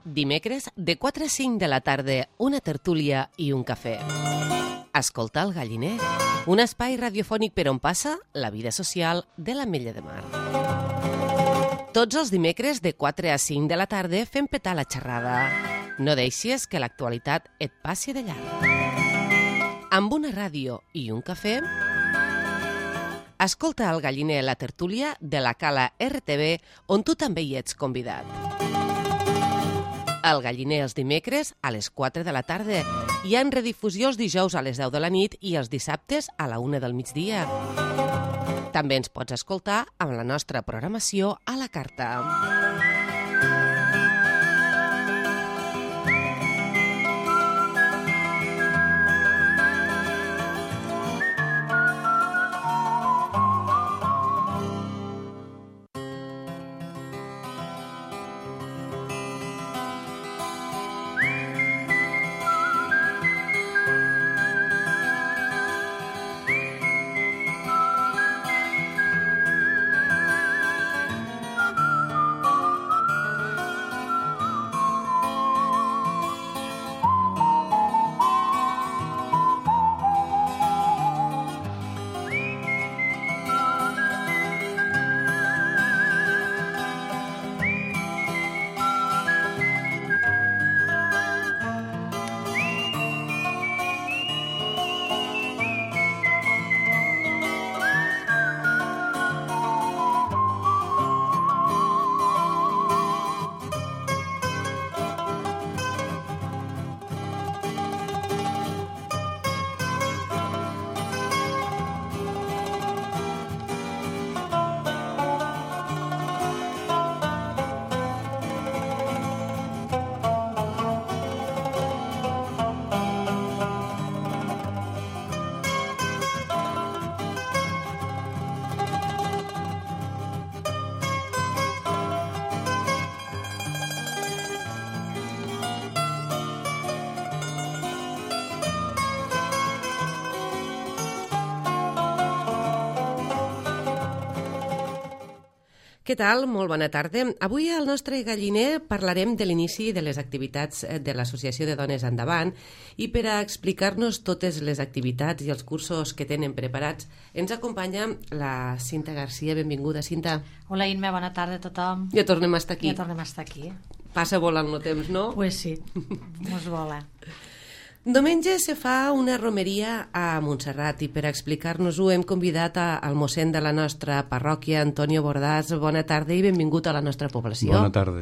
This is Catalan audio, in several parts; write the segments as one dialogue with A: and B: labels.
A: Dimecres, de 4 a 5 de la tarda, una tertúlia i un cafè. Escoltar el Galliner, un espai radiofònic per on passa la vida social de l'Ametlla de Mar. Tots els dimecres, de 4 a 5 de la tarda, fem petar la xerrada. No deixis que l'actualitat et passi de llarg. Amb una ràdio i un cafè, escolta el Galliner, la tertúlia de la Cala RTV, on tu també hi ets convidat. El Galliner els dimecres a les 4 de la tarda. Hi ha en redifusió els dijous a les 10 de la nit i els dissabtes a la 1 del migdia. També ens pots escoltar amb la nostra programació a la carta. Què tal? Molt bona tarda. Avui al nostre Galliner parlarem de l'inici de les activitats de l'Associació de Dones Endavant i per a explicar-nos totes les activitats i els cursos que tenen preparats ens acompanya la Cinta Garcia. Benvinguda, Cinta.
B: Hola, Inma, bona tarda a tothom.
A: Ja tornem a estar aquí.
B: Ja tornem a estar aquí.
A: Passa volant el temps, no?
B: Pues sí, mos vola.
A: Diumenge se fa una romeria a Montserrat i per explicar-nos-ho hem convidat al mossèn de la nostra parròquia, Antonio Bordàs. Bona tarda i benvingut a la nostra població.
C: Bona tarda.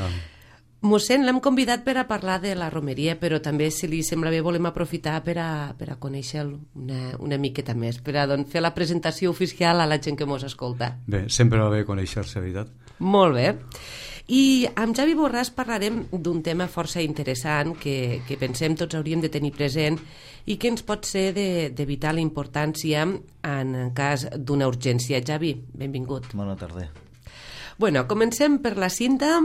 A: Mossèn, l'hem convidat per a parlar de la romeria, però també, si li sembla bé, volem aprofitar per a conèixer-lo una miqueta més, per a fer la presentació oficial a la gent que mos escolta.
C: Bé, sempre va bé conèixer-se, veritat?
A: Molt bé. I amb Javi Borràs parlarem d'un tema força interessant que pensem tots hauríem de tenir present i que ens pot ser de vital importància en cas d'una urgència. Javi, benvingut.
D: Bona tarda.
A: Bueno, comencem per la Cinta,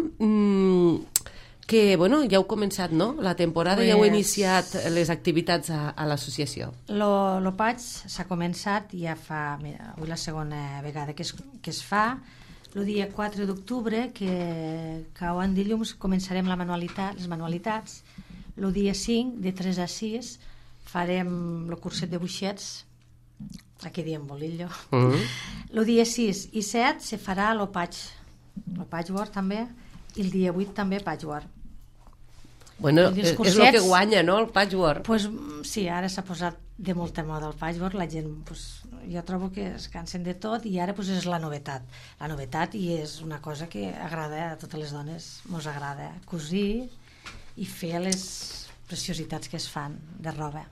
A: que ja heu començat, no? La temporada ja heu iniciat les activitats a l'associació.
B: Lo PAG s'ha començat ja fa... Mira, avui la segona vegada que es fa. El dia 4 d'octubre, que cau en dilluns, començarem les manualitats. El dia 5, de 3 a 6, farem el curset de buixets, aquí diem bolillo. El dia 6 i 7 se farà el patchwork també, i el dia 8 també patchwork.
A: Bueno, és el que guanya, no?, el patchwork.
B: Pues, sí, ara s'ha posat de molta moda el patchwork, la gent, jo trobo que es cansen de tot i ara és la novetat. La novetat, i és una cosa que agrada a totes les dones, mos agrada cosir i fer les preciositats que es fan de roba.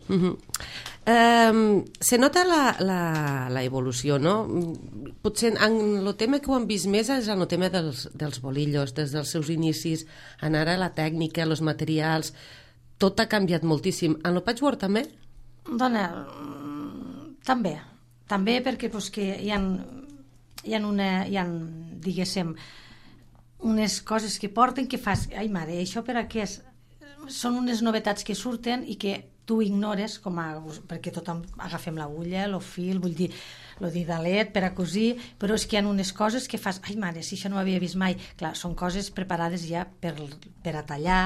A: Se nota la evolució, no? Potser en el tema que ho han vist més és en el tema dels bolillos, des dels seus inicis, en ara la tècnica, els materials, tot ha canviat moltíssim. En el patchwork també?
B: Dona, també perquè que hi ha diguéssim, unes coses que porten que fas, ai mare, això per a què és? Són unes novetats que surten i que tu ignores, perquè tothom agafem l'agulla, el fil, vull dir, el didalet per a cosir, però és que hi ha unes coses que fas, ai mare, si això no ho havia vist mai. Clar, són coses preparades ja per a tallar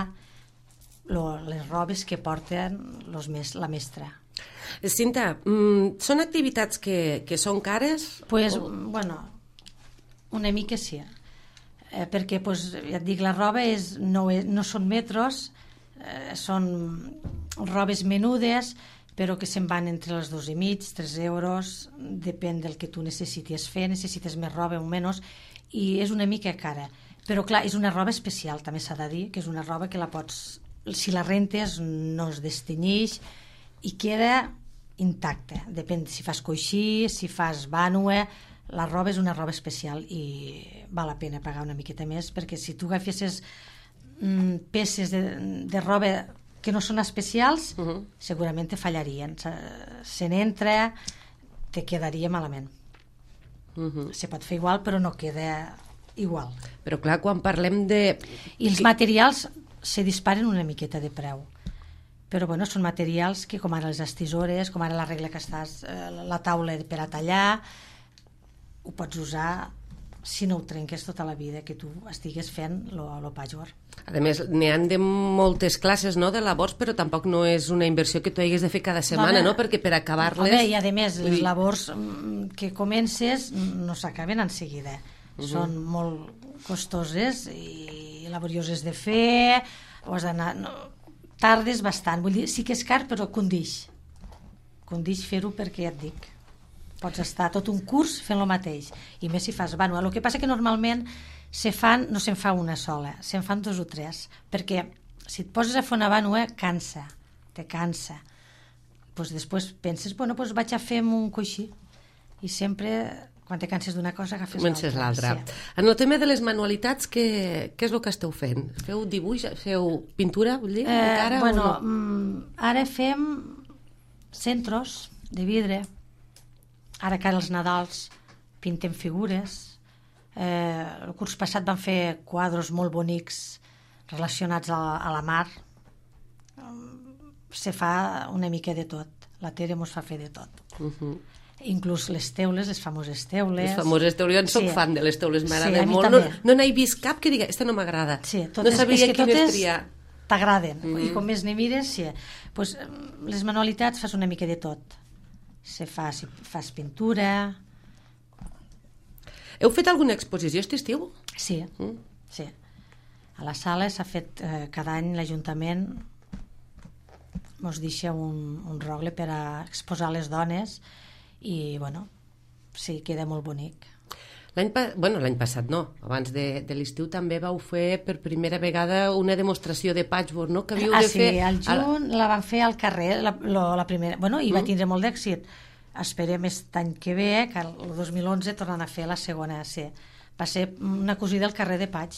B: les robes que porten la mestra.
A: Cinta, són activitats que són cares?
B: Pues, bueno, una mica sí. Perquè, ja et dic, la roba no són metros, són robes menudes, però que se'n van entre els 2,5, 3 euros, depèn del que tu necessites fer, necessites més roba o menys, i és una mica cara. Però, clar, és una roba especial, també s'ha de dir, que és una roba que la pots, si la rentes, no es destenyix i queda intacta. Depèn si fas coixí, si fas vànua, la roba és una roba especial i val la pena pagar una miqueta més, perquè si tu agafessis peces de roba que no són especials, segurament te fallarien. Se n'entra, te quedaria malament. Se pot fer igual, però no queda igual.
A: Però clar, quan parlem de...
B: I els materials se disparen una miqueta de preu. Però bueno, són materials que, com ara les estisores, com ara la regla que estàs, la taula per a tallar, ho pots usar si no ho trenques tota la vida que tu estigues fent el patchwork.
A: A més, n'hi ha de moltes classes, no?, de labors, però tampoc no és una inversió que tu hagués de fer cada setmana, no? Perquè per acabar-les...
B: I a més, les labors que comences no s'acaben en seguida. Són molt costoses i laborioses de fer, o has d'anar... Tardes bastant, vull dir, sí que és car, però condix fer-ho, perquè ja et dic, pots estar tot un curs fent el mateix, i més si fas vànua. El que passa que normalment no se'n fa una sola, se'n fan 2 o 3, perquè si et poses a fer una vànua te cansa. Després penses, vaig a fer un coixí, i sempre quan te canses d'una cosa agafes
A: l'altra.
B: Sí.
A: En el tema de les manualitats, què és el que esteu fent? Feu dibuix? Feu pintura? Vull dir, encara,
B: ara fem centros de vidre. Ara que als Nadals pintem figures. El curs passat vam fer quadres molt bonics relacionats a la mar. Se fa una mica de tot. La Tere mos fa fer de tot. Inclús les teules, les famoses teules.
A: Les famoses teules, jo en soc fan de les teules, m'agrada molt. No n'he vist cap que digui, aquesta no m'agrada.
B: Sí,
A: no sabia quines triar.
B: T'agraden, i com més ne mires, sí. Les manualitats fas una mica de tot. Si fas pintura...
A: Heu fet alguna exposició aquest estiu?
B: Sí. A la sala s'ha fet cada any l'Ajuntament ens deixa un rogle per a exposar les dones i, sí, queda molt bonic.
A: L'any passat no, abans de l'estiu també vau fer per primera vegada una demostració de patchwork, no? Que havíeu de fer...
B: Sí, al juny la van fer al carrer, la primera, i va tindre molt d'èxit. Esperem aquest any que ve, que el 2011 tornen a fer la segona, sí. Va ser una cosida al carrer de Patx.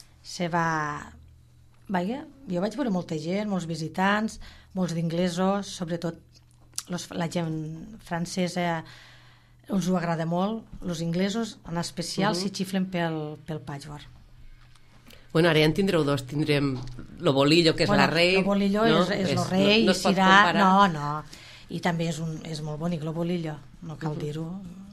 B: Jo vaig veure molta gent, molts visitants, molts d'inglesos, sobretot la gent francesa us ho agrada molt, els inglesos en especial s'hi xiflen pel patchwork.
A: Ara ja en tindreu 2, tindrem lo bolillo, que és la rei.
B: El bolillo és el rei,
A: no es pot comparar.
B: No, i també és molt bonic el bolillo, no cal dir-ho.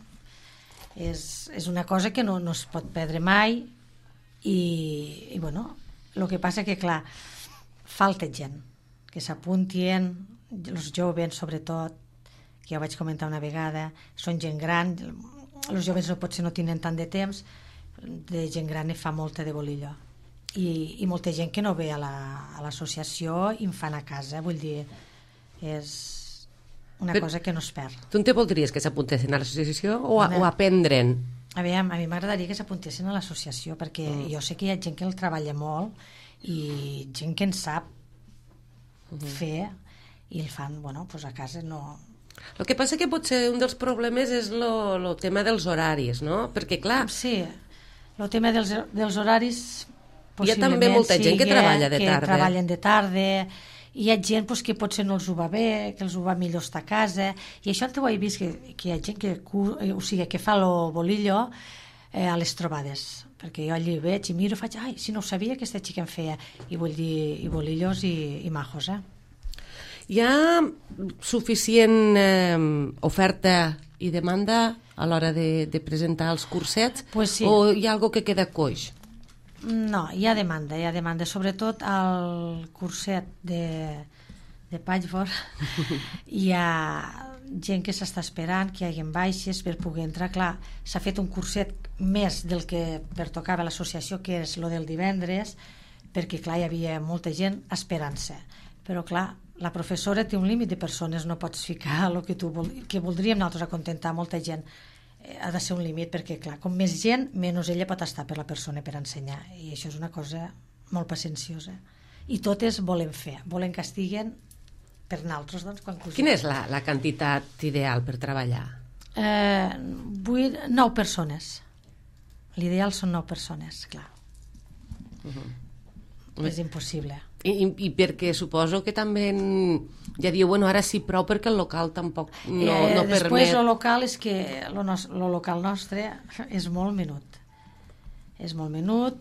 B: És una cosa que no es pot perdre mai i el que passa que, clar, falta gent que s'apuntien, els joves sobretot, que ja ho vaig comentar una vegada, són gent gran, els joves potser no tenen tant de temps, de gent gran fa molta de bolillo i molta gent que no ve a l'associació i en fan a casa, vull dir, és una cosa que no es perd.
A: Tu en te voldries que s'apuntessin a l'associació o aprendre'n?
B: A mi m'agradaria que s'apuntessin a l'associació, perquè jo sé que hi ha gent que el treballa molt i gent que en sap fer i el fan, a casa no...
A: El que passa que potser un dels problemes és el tema dels horaris, no? Perquè, clar...
B: Sí, el tema dels horaris
A: hi ha també molta gent que treballa de tarda.
B: Que treballen de tarda, hi ha gent que potser no els ho va bé, que els ho va millor estar a casa, i això ho he vist, que hi ha gent que fa el bolillo a les trobades, perquè jo allí veig i miro i faig, si no ho sabia, aquesta xica en feia, i vull dir, i bolillos i majos,
A: Hi ha suficient oferta i demanda a l'hora de presentar els cursets?
B: Pues sí.
A: O hi ha algo que queda coix?
B: No, hi ha demanda. Sobretot al curset de Patchwork hi ha gent que s'està esperant que hi hagi baixes per poder entrar. Clar, s'ha fet un curset més del que pertocava a l'associació, que és lo del divendres, perquè clar, hi havia molta gent esperant-se, però clar, la professora té un límit de persones, no pots ficar el que voldríem nosaltres acontentar molta gent. Ha de ser un límit, perquè clar, com més gent, menys ella pot estar per la persona per ensenyar, i això és una cosa molt pacienciosa, i totes volen que estiguen per nosaltres, doncs, quan cosem.
A: Quina és la quantitat ideal per treballar?
B: 9 persones. L'ideal són 9 persones, clar. És impossible.
A: I perquè suposo que també ja diu, bueno, ara sí prou perquè el local tampoc no permet.
B: Després el local és que el local nostre és molt menut. És molt menut,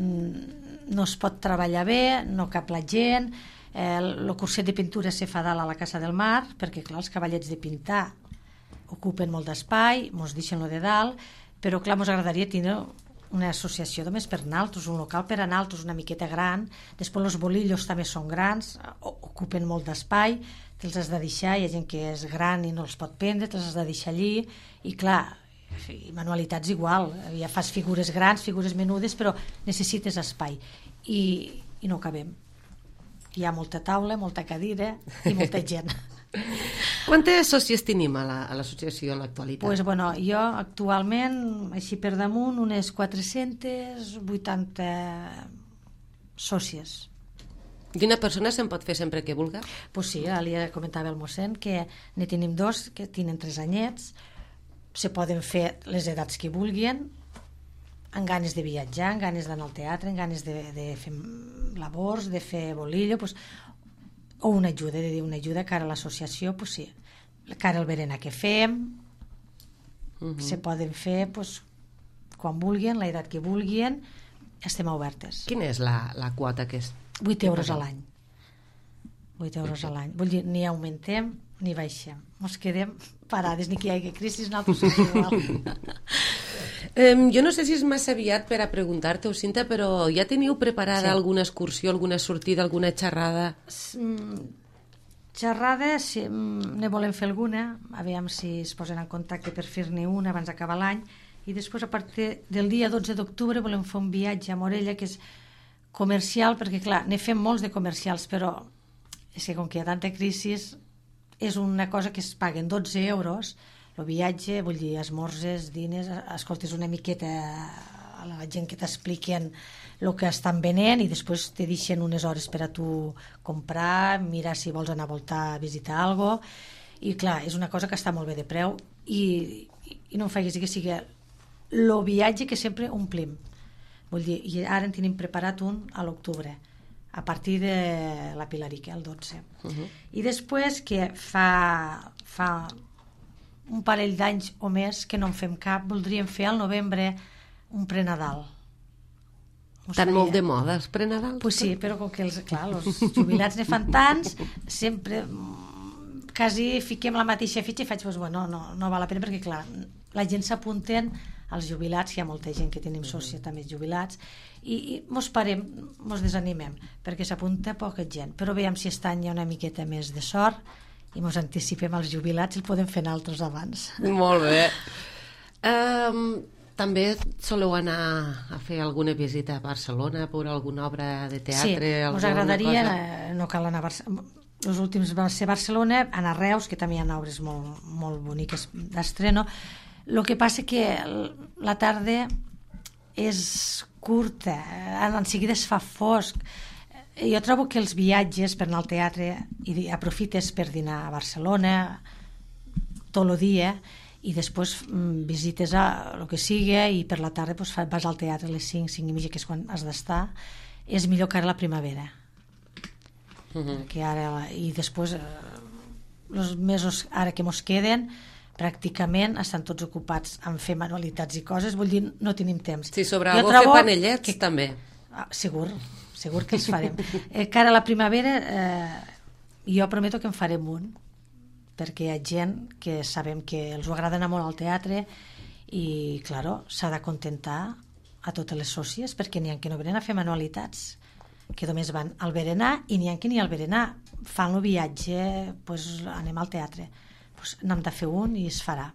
B: no es pot treballar bé, no cap la gent. El curset de pintura se fa dalt a la Casa del Mar, perquè clar, els cavallets de pintar ocupen molt d'espai, mos deixen lo de dalt, però clar, mos agradaria tenir una associació només per naltros, un local per a naltros una miqueta gran. Després els bolillos també són grans, ocupen molt d'espai, te'ls has de deixar, hi ha gent que és gran i no els pot prendre, te'ls has de deixar allí, i clar, manualitats igual, ja fas figures grans, figures menudes, però necessites espai, i no cabem. Hi ha molta taula, molta cadira i molta gent.
A: Quantes sòcies tenim a l'associació en l'actualitat?
B: Pues, bueno, jo actualment, així per damunt, unes 480 sòcies.
A: I una persona se'n pot fer sempre que vulgui?
B: Pues sí, li comentava el mossèn que ne tenim 2 que tenen 3 anyets, se poden fer les edats que vulguin, amb ganes de viatjar, amb ganes d'anar al teatre, amb ganes de fer labors, de fer bolillo, pues, o una ajuda, de dir una ajuda cara a l'associació, pues sí, cara al berenar que fem, se poden fer pues, quan vulguin, la edat que vulguin, estem obertes.
A: Quina és la quota que és?
B: 8 euros a l'any. 8 euros a l'any. Vull dir, ni augmentem ni baixem. Ens quedem parades, ni que hi hagi crisi, nosaltres igual.
A: Jo no sé si és massa aviat per a preguntar-te, Cinta, però ja teniu preparada alguna excursió, alguna sortida, alguna xerrada?
B: Xerrada, sí, ne volem fer alguna, aviam si es posen en contacte per fer-ne una abans d'acabar l'any, i després a partir del dia 12 d'octubre volem fer un viatge a Morella, que és comercial, perquè clar, ne fem molts de comercials, però és que com que hi ha tanta crisi, és una cosa que es paguen 12 euros, el viatge, vull dir, esmorzes, dines, escoltes una miqueta a la gent que t'expliquen el que estan venent i després te deixen unes hores per a tu comprar, mirar si vols anar a voltar a visitar alguna cosa, i clar, és una cosa que està molt bé de preu i no em facis que sigui el viatge que sempre omplim. Vull dir, i ara en tenim preparat un a l'octubre, a partir de la Pilarica, el 12. I després que fa un parell d'anys o més que no en fem cap, voldríem fer al novembre un prenadal.
A: Tan molt de moda els prenadals?
B: Pues sí, però com que els jubilats ne fan tants, sempre quasi fiquem la mateixa fitxa i faig, pues, bueno, no val la pena perquè clar, la gent s'apunten als jubilats, hi ha molta gent que tenim sòcia també jubilats, i mos parem, mos desanimem perquè s'apunta poca gent, però veiem si aquest any hi ha una miqueta més de sort i ens anticipem als jubilats i el podem fer altres abans.
A: Molt bé. També soleu anar a fer alguna visita a Barcelona, a veure alguna obra de teatre?
B: Sí, ens agradaria, no cal anar a Barcelona. Els últims va ser Barcelona, anar a Reus, que també hi ha obres molt, molt boniques d'estreno. El que passa que la tarda és curta, en seguida es fa fosc. Jo trobo que els viatges per anar al teatre i aprofites per dinar a Barcelona tot el dia i després visites el que sigui i per la tarda vas al teatre a les 5, 5 i mitja, que és quan has d'estar. És millor que ara la primavera. Que ara, i després els mesos ara que mos queden pràcticament estan tots ocupats en fer manualitats i coses, vull dir, no tenim temps.
A: Si sobre algo fer panellets també.
B: Segur que els farem. Que ara la primavera jo prometo que en farem un, perquè hi ha gent que sabem que els ho agrada anar molt al teatre i, claro, s'ha d'acontentar a totes les sòcies, perquè n'hi ha que no venen a fer manualitats, que només van al berenar, i n'hi ha que ni al berenar fan el viatge, pues, anem al teatre, pues, n'hem de fer un i es farà.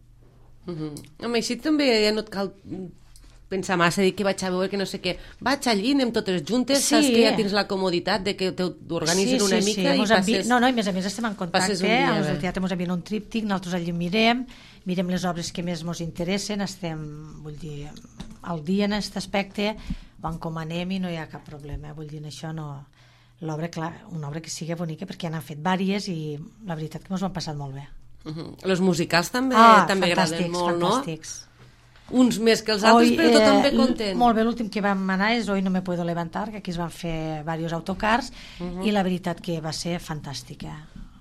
A: Home, així també ja no et cal pensar massa, dir que vaig a veure que no sé què, vaig allí, anem totes juntes, saps que ja tens la comoditat de que t'organitzen una mica i passes...
B: No, i a més estem en contacte, els del teatre ens envien un tríptic, nosaltres allí mirem les obres que més ens interessen, estem, vull dir, al dia en aquest aspecte, o encomanem i no hi ha cap problema, vull dir, això no... L'obra, clar, una obra que sigui bonica, perquè n'han fet vàries i la veritat que ens ho han passat molt bé.
A: Els musicals també agraden molt, no?
B: Fantàstics.
A: Uns més que els altres, però tothom bé content.
B: Molt bé, l'últim que vam anar és Hoy no me puedo levantar, que aquí es van fer diversos autocars, i la veritat que va ser fantàstica.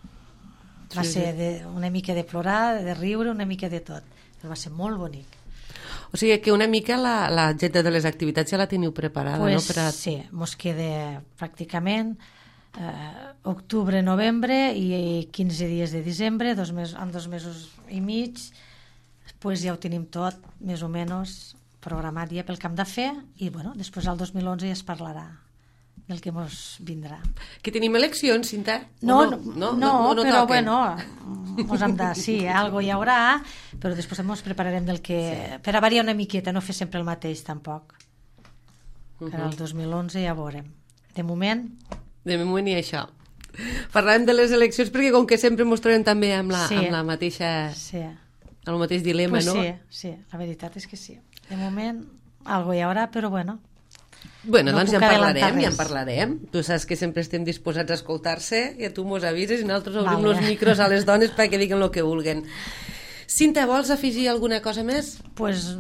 B: Va ser una mica de plorar, de riure, una mica de tot. Però va ser molt bonic.
A: O sigui que una mica l'agenda de les activitats ja la teniu preparada,
B: pues,
A: no?
B: Sí, mos queda pràcticament octubre, novembre i 15 dies de desembre, en 2 mesos i mig, pues ja ho tenim tot més o menys programat ja pel que hem de fer i bueno, després al 2011 ja es parlarà del que mos vindrà.
A: Que tenim eleccions, Cinta?
B: No, però bueno, mos hem de... Sí, algo hi haurà, però després ens prepararem del que... Sí. Per a variar una miqueta, no fer sempre el mateix tampoc. Per al 2011 ja veurem. De moment
A: i això. Parlàvem de les eleccions perquè com que sempre mos trobem també amb la mateixa... Sí. El mateix dilema,
B: pues
A: no?
B: Sí, la veritat és que sí. De moment, algo hi haurà, però bueno...
A: Bueno, doncs ja en parlarem. Tu saps que sempre estem disposats a escoltar-se i a tu mos avises i nosaltres obrim els micros a les dones perquè diguin el que vulguen. Cinta, vols afegir alguna cosa més?
B: Pues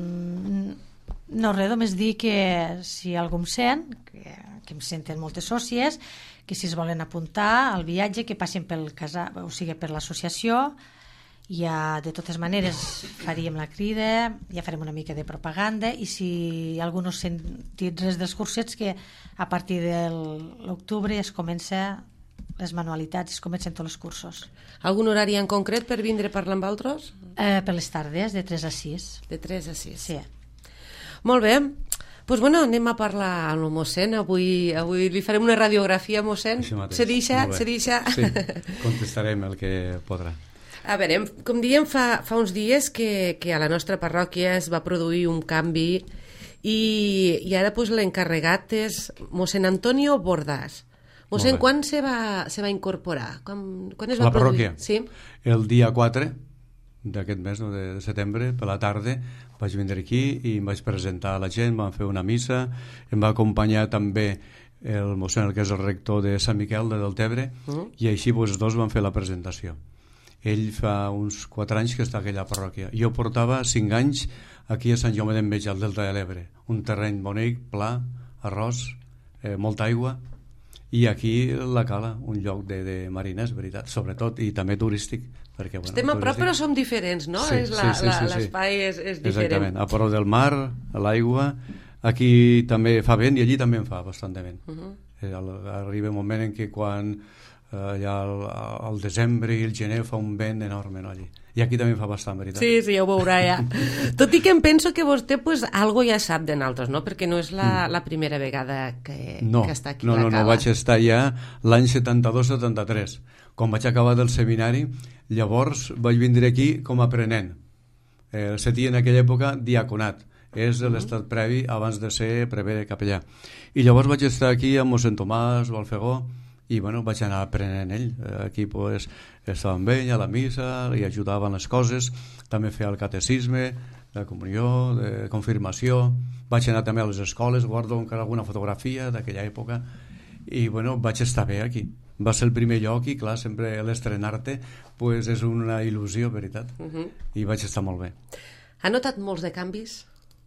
B: no, res, només dir que si algú em sent, que em senten moltes sòcies, que si es volen apuntar al viatge, que passin pel casal, o sigui, per l'associació. Ja, de totes maneres, faríem la crida, ja farem una mica de propaganda i si algú no ha sentit res dels cursets, que a partir de l'octubre es comença les manualitats, es comencen tots els cursos.
A: Algun horari en concret per vindre a parlar amb altres?
B: Per les tardes, de 3 a 6.
A: De 3 a 6.
B: Sí.
A: Molt bé. Doncs bueno, anem a parlar amb el mossèn. Avui li farem una radiografia, mossèn. Se deixa?
C: Sí, contestarem el que podrà.
A: A veure, com diem, fa uns dies que a la nostra parròquia es va produir un canvi i ara pues, l'encarregat és mossèn Antonio Bordàs. Mossèn, quan se va incorporar? Quan es va
C: produir? La parròquia?
A: Sí.
C: El dia 4 d'aquest mes, no, de setembre, per la tarda, vaig vindre aquí i em vaig presentar a la gent, vam fer una missa, em va acompanyar també el mossèn, que és el rector de Sant Miquel de Deltebre, i així pues, els dos van fer la presentació. Ell fa uns 4 anys que està a aquella parròquia. Jo portava 5 anys aquí a Sant Jaume d'Enveja, al Delta de l'Ebre. Un terreny bonic, pla, arròs, molta aigua, i aquí la Cala, un lloc de mariners, veritat, sobretot, i també turístic. Perquè, bueno,
A: estem a prop però som diferents, no?
C: Sí,
A: l'espai és diferent.
C: Exactament, a prop del mar, a l'aigua, aquí també fa vent i allí també en fa bastant de vent. Arriba un moment en què quan... ja al desembre i el gener fa un vent enorme, no, allí. I aquí també fa bastant, veritat.
A: Sí, ja ho veurà, ja. Tot i que em penso que vostè pues, algo ja sap de nosaltres, no? Perquè no és la primera vegada que està aquí a la Cala.
C: No, vaig estar ja l'any 72-73. Quan vaig acabar del seminari, llavors vaig vindre aquí com a aprenent. Se tia en aquella època diaconat. És l'estat previ abans de ser prevé capellà. I llavors vaig estar aquí amb mossèn Tomàs Balfegó, i bueno, vaig anar aprenent ell. Aquí pues, estava amb ell a la missa, li ajudava en les coses, també feia el catecisme, de comunió, de confirmació. Vaig anar també a les escoles, guardo encara alguna fotografia d'aquella època, i bueno, vaig estar bé aquí. Va ser el primer lloc i clar, sempre l'estrenar-te pues, és una il·lusió, veritat. I vaig estar molt bé.
A: Ha notat molts de canvis?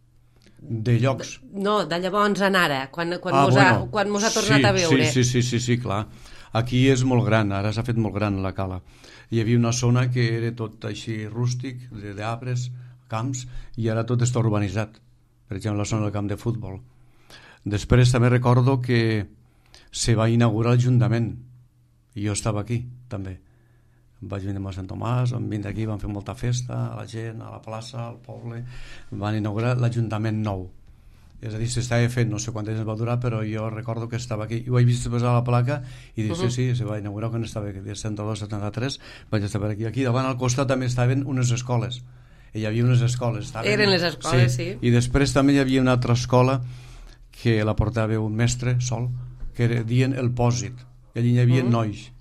C: De llocs?
A: No, de llavors en ara, quan mos ha tornat a veure.
C: Sí, clar. Aquí és molt gran, ara s'ha fet molt gran la Cala. Hi havia una zona que era tot així rústic, d'arbres, camps, i ara tot està urbanitzat. Per exemple, la zona del camp de futbol. Després també recordo que se va inaugurar l'Ajuntament i jo estava aquí també. Vaig vindre a Sant Tomàs, vam vindre aquí, vam fer molta festa, a la gent, a la plaça, al poble, van inaugurar l'Ajuntament nou. És a dir, s'estava fent, no sé quant temps va durar, però jo recordo que estava aquí. I ho he vist posar la placa i dic, sí, se va inaugurar quan estava aquí, de 72-73, vaig estar per aquí. Aquí davant al costat també estaven unes escoles. Hi havia unes escoles.
A: Eren les escoles, sí.
C: I després també hi havia una altra escola que la portava un mestre sol, que dient el Pòsit. I allí hi havia nois.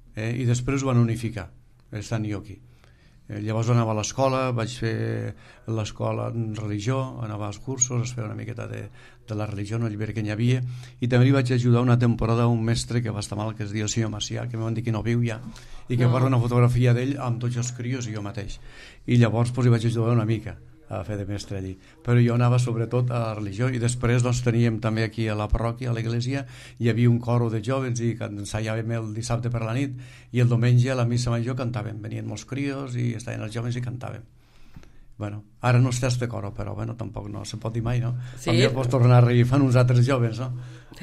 C: I després ho van unificar, estant jo aquí. Llavors anava a l'escola, vaig fer l'escola en religió, anava als cursos, es feia una miqueta de la religió, no llibre que n'hi havia, i també li vaig ajudar una temporada a un mestre que va estar mal, que es diu el senyor Macià, que em van dir que no viu ja, i que posa una fotografia d'ell amb tots els crios i jo mateix. I llavors hi vaig ajudar una mica a fer de mestre allí, però jo anava sobretot a la religió. I després teníem també aquí a la parròquia, a l'església, hi havia un coro de joves i ensaiàvem el dissabte per la nit, i el diumenge a la missa major cantàvem, venien molts crios i estaven els joves i cantàvem. Bueno, ara no està este coro, però bueno, tampoc no se pot dir mai, no? Sí. També pots tornar a reir, fan uns altres joves, no?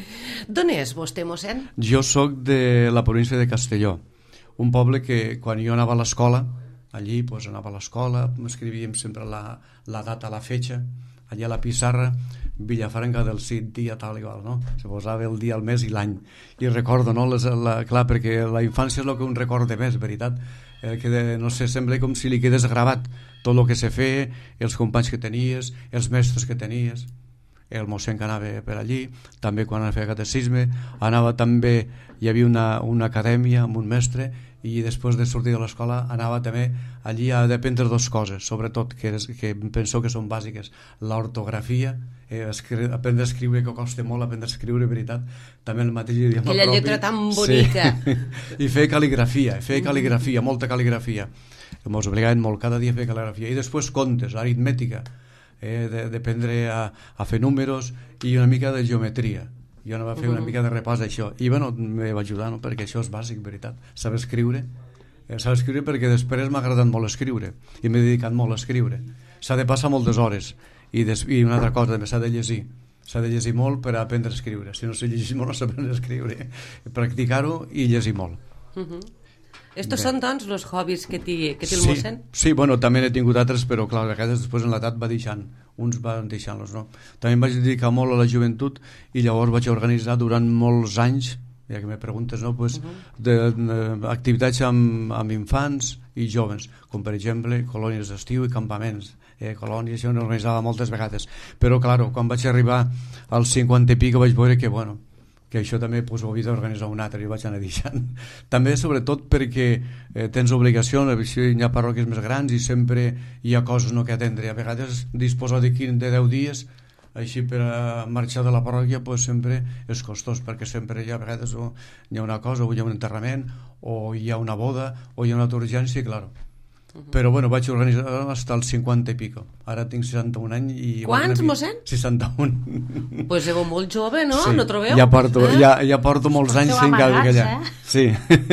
A: D'on és vostè, mossèn?
C: Jo sóc de la província de Castelló, un poble que quan jo anava a l'escola, allí pues, anava a l'escola, escrivíem sempre la data, la fetge, allà a la pissarra, Villafranca del Cid, dia tal i qual, no? Se posava el dia, el mes i l'any. I recordo, no? Clar, perquè la infància és el que un recorda més, veritat? No sé, sembla com si li quedés gravat tot el que se feia, els companys que tenies, els mestres que tenies, el mossèn que anava per allí, també quan feia catecisme, anava també, hi havia una acadèmia amb un mestre, i després de sortir de l'escola anava també allí a aprendre dues coses, sobretot que penso que són bàsiques: l'ortografia, aprendre a escriure, que costa molt aprendre a escriure, veritat, també el mateix idioma propi,
A: aquella lletra tan bonica,
C: sí. I fer cal·ligrafia, molta cal·ligrafia, ens obligaven molt cada dia a fer cal·ligrafia, i després contes, aritmètica, d'aprendre a fer números i una mica de geometria. Jo anava a fer una mica de repàs d'això i bueno, me va ajudar, no? Perquè això és bàsic, veritat, saber escriure perquè després m'ha agradat molt escriure i m'he dedicat molt a escriure. S'ha de passar moltes hores i una altra cosa, també s'ha de llegir molt per aprendre a escriure. Si no se llegeix molt no s'aprendre a escriure, practicar-ho i llegir molt.
A: Estos són doncs els hobbies que té el mossèn?
C: Sí, bueno, també n'he tingut altres, però clar, a vegades després en l'edat va deixant, uns van deixant-los, no? També em vaig dedicar molt a la joventut i llavors vaig organitzar durant molts anys, ja que me preguntes, no? Pues, activitats amb infants i joves, com per exemple colònies d'estiu i campaments. Colònies, això n'organitzava moltes vegades, però clar, quan vaig arribar als 50 i pico vaig veure que, bueno, que això també ho havia d'organitzar un altre i ho vaig anar deixant. També sobretot perquè tens obligació, hi ha parròquies més grans i sempre hi ha coses no que atendre. A vegades disposar de 10 dies així per a marxar de la parròquia pues, sempre és costós, perquè sempre a vegades hi ha una cosa, o hi ha un enterrament o hi ha una boda o hi ha una altra urgència, clar. Però bueno, vaig organitzar fins als 50 i pico. Ara tinc 61 anys i...
A: Quants, mossèn?
C: 61.
A: Pues éreu molt jove, no?
C: Sí.
A: No trobeu?
C: Ja porto molts anys
B: fent
C: capellà. Sí,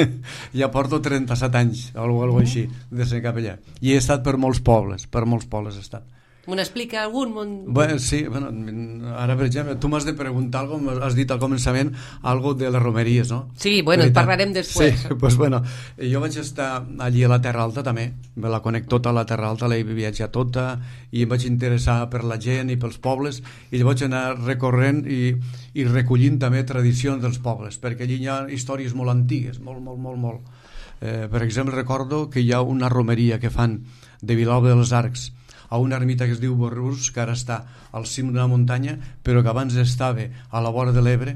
C: ja porto 37 anys, o alguna així, de ser capellà. I he estat per molts pobles he estat.
A: M'ho explica algun?
C: Bueno, sí, bueno, ara per exemple, tu m'has de preguntar alguna cosa, has dit al començament algo de les romeries, no?
A: Sí, bueno, en parlarem després.
C: Sí, pues bueno, jo vaig estar allí a la Terra Alta també, me la conec tota a la Terra Alta, l'he viatjat tota i em vaig interessar per la gent i pels pobles i llavors vaig anar recorrent i recollint també tradicions dels pobles, perquè allí hi ha històries molt antigues, molt. Per exemple, recordo que hi ha una romeria que fan de Vilalba dels Arcs a una ermita que es diu Berrús, que ara està al cim d'una muntanya, però que abans estava a la vora de l'Ebre,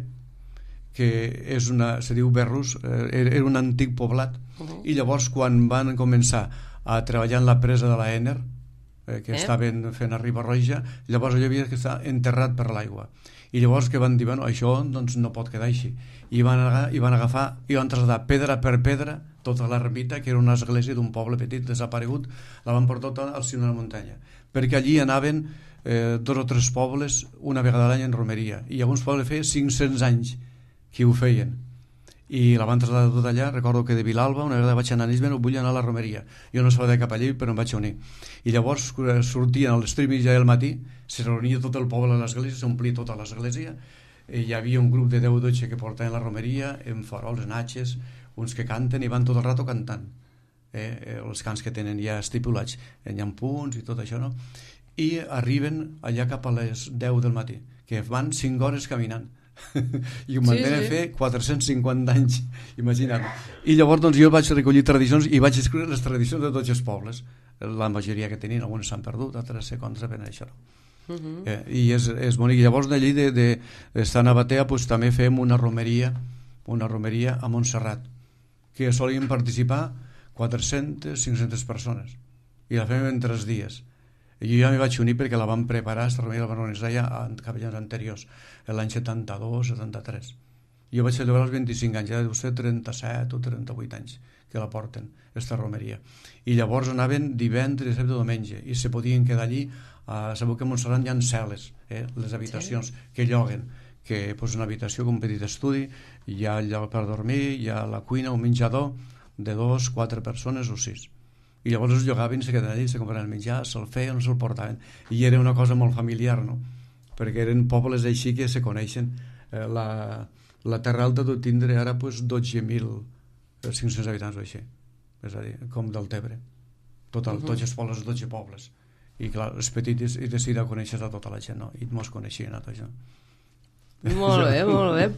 C: que se diu Berrús, era un antic poblat, i llavors quan van començar a treballar en la presa de la Ener, que estaven fent a Riba-roja, llavors allò havia d'estar enterrat per l'aigua. I llavors que van dir, bueno, això doncs, no pot quedar així. I van agafar i van traslladar pedra per pedra tota l'ermita, que era una església d'un poble petit desaparegut, la van portar tota al cim de la muntanya, perquè allí anaven 2 o 3 pobles una vegada a l'any en romeria, i alguns pobles feien 500 anys que ho feien, i la van traslladar tot allà. Recordo que de Vilalba una vegada vaig anar a Nisben, vull anar a la romeria, jo no sabia cap allí però em vaig unir, i llavors sortien a les 3:30 del matí, se reunia tot el poble a l'església, s'omplia tota l'església, hi havia un grup de 10 o 12 que portaven la romeria, en farols, en atxes, uns que canten i van tot el rato cantant. Els cants que tenen ja estipulats, hi ha punts i tot això, no? I arriben allà cap a les 10 del matí, que van 5 hores caminant. I ho mantenen fer 450 anys, imagina't. I llavors doncs, jo vaig recollir tradicions i vaig escriure les tradicions de tots els pobles, la majoria que tenien, algunes s'han perdut, altres se conserven això. I és bonic. I llavors d'allí d'estar a Batea pues, també fem una romeria a Montserrat, que solien participar 400-500 persones i la fem en 3 dies. Jo ja m'hi vaig unir perquè la vam preparar, aquesta romeria la vam organitzar ja en capellans anteriors, l'any 72-73. Jo vaig celebrar els 25 anys, ja deu ser 37 o 38 anys que la porten, aquesta romeria. I llavors anaven divendres, dissabte, diumenge, i se podien quedar allí. Sabeu que a Montserrat hi ha cel·les, les habitacions que lloguen, que és una habitació com un petit estudi, hi ha el lloc per dormir, hi ha la cuina, un menjador de 2, 4 persones o 6. I llavors es llogaven, se quedaven allà, se compraven el menjar, se'l feien o se'l portaven. I era una cosa molt familiar, no? Perquè eren pobles així que se coneixen. La Terra Alta deu tindre ara 12.500 habitants o així. És a dir, com del Tebre. Total, tots els pobles, 12 pobles. I clar, els petits, i de seguida coneixes a tota la gent, no? I mos coneixien a tot això.
A: Molt bé, molt bé.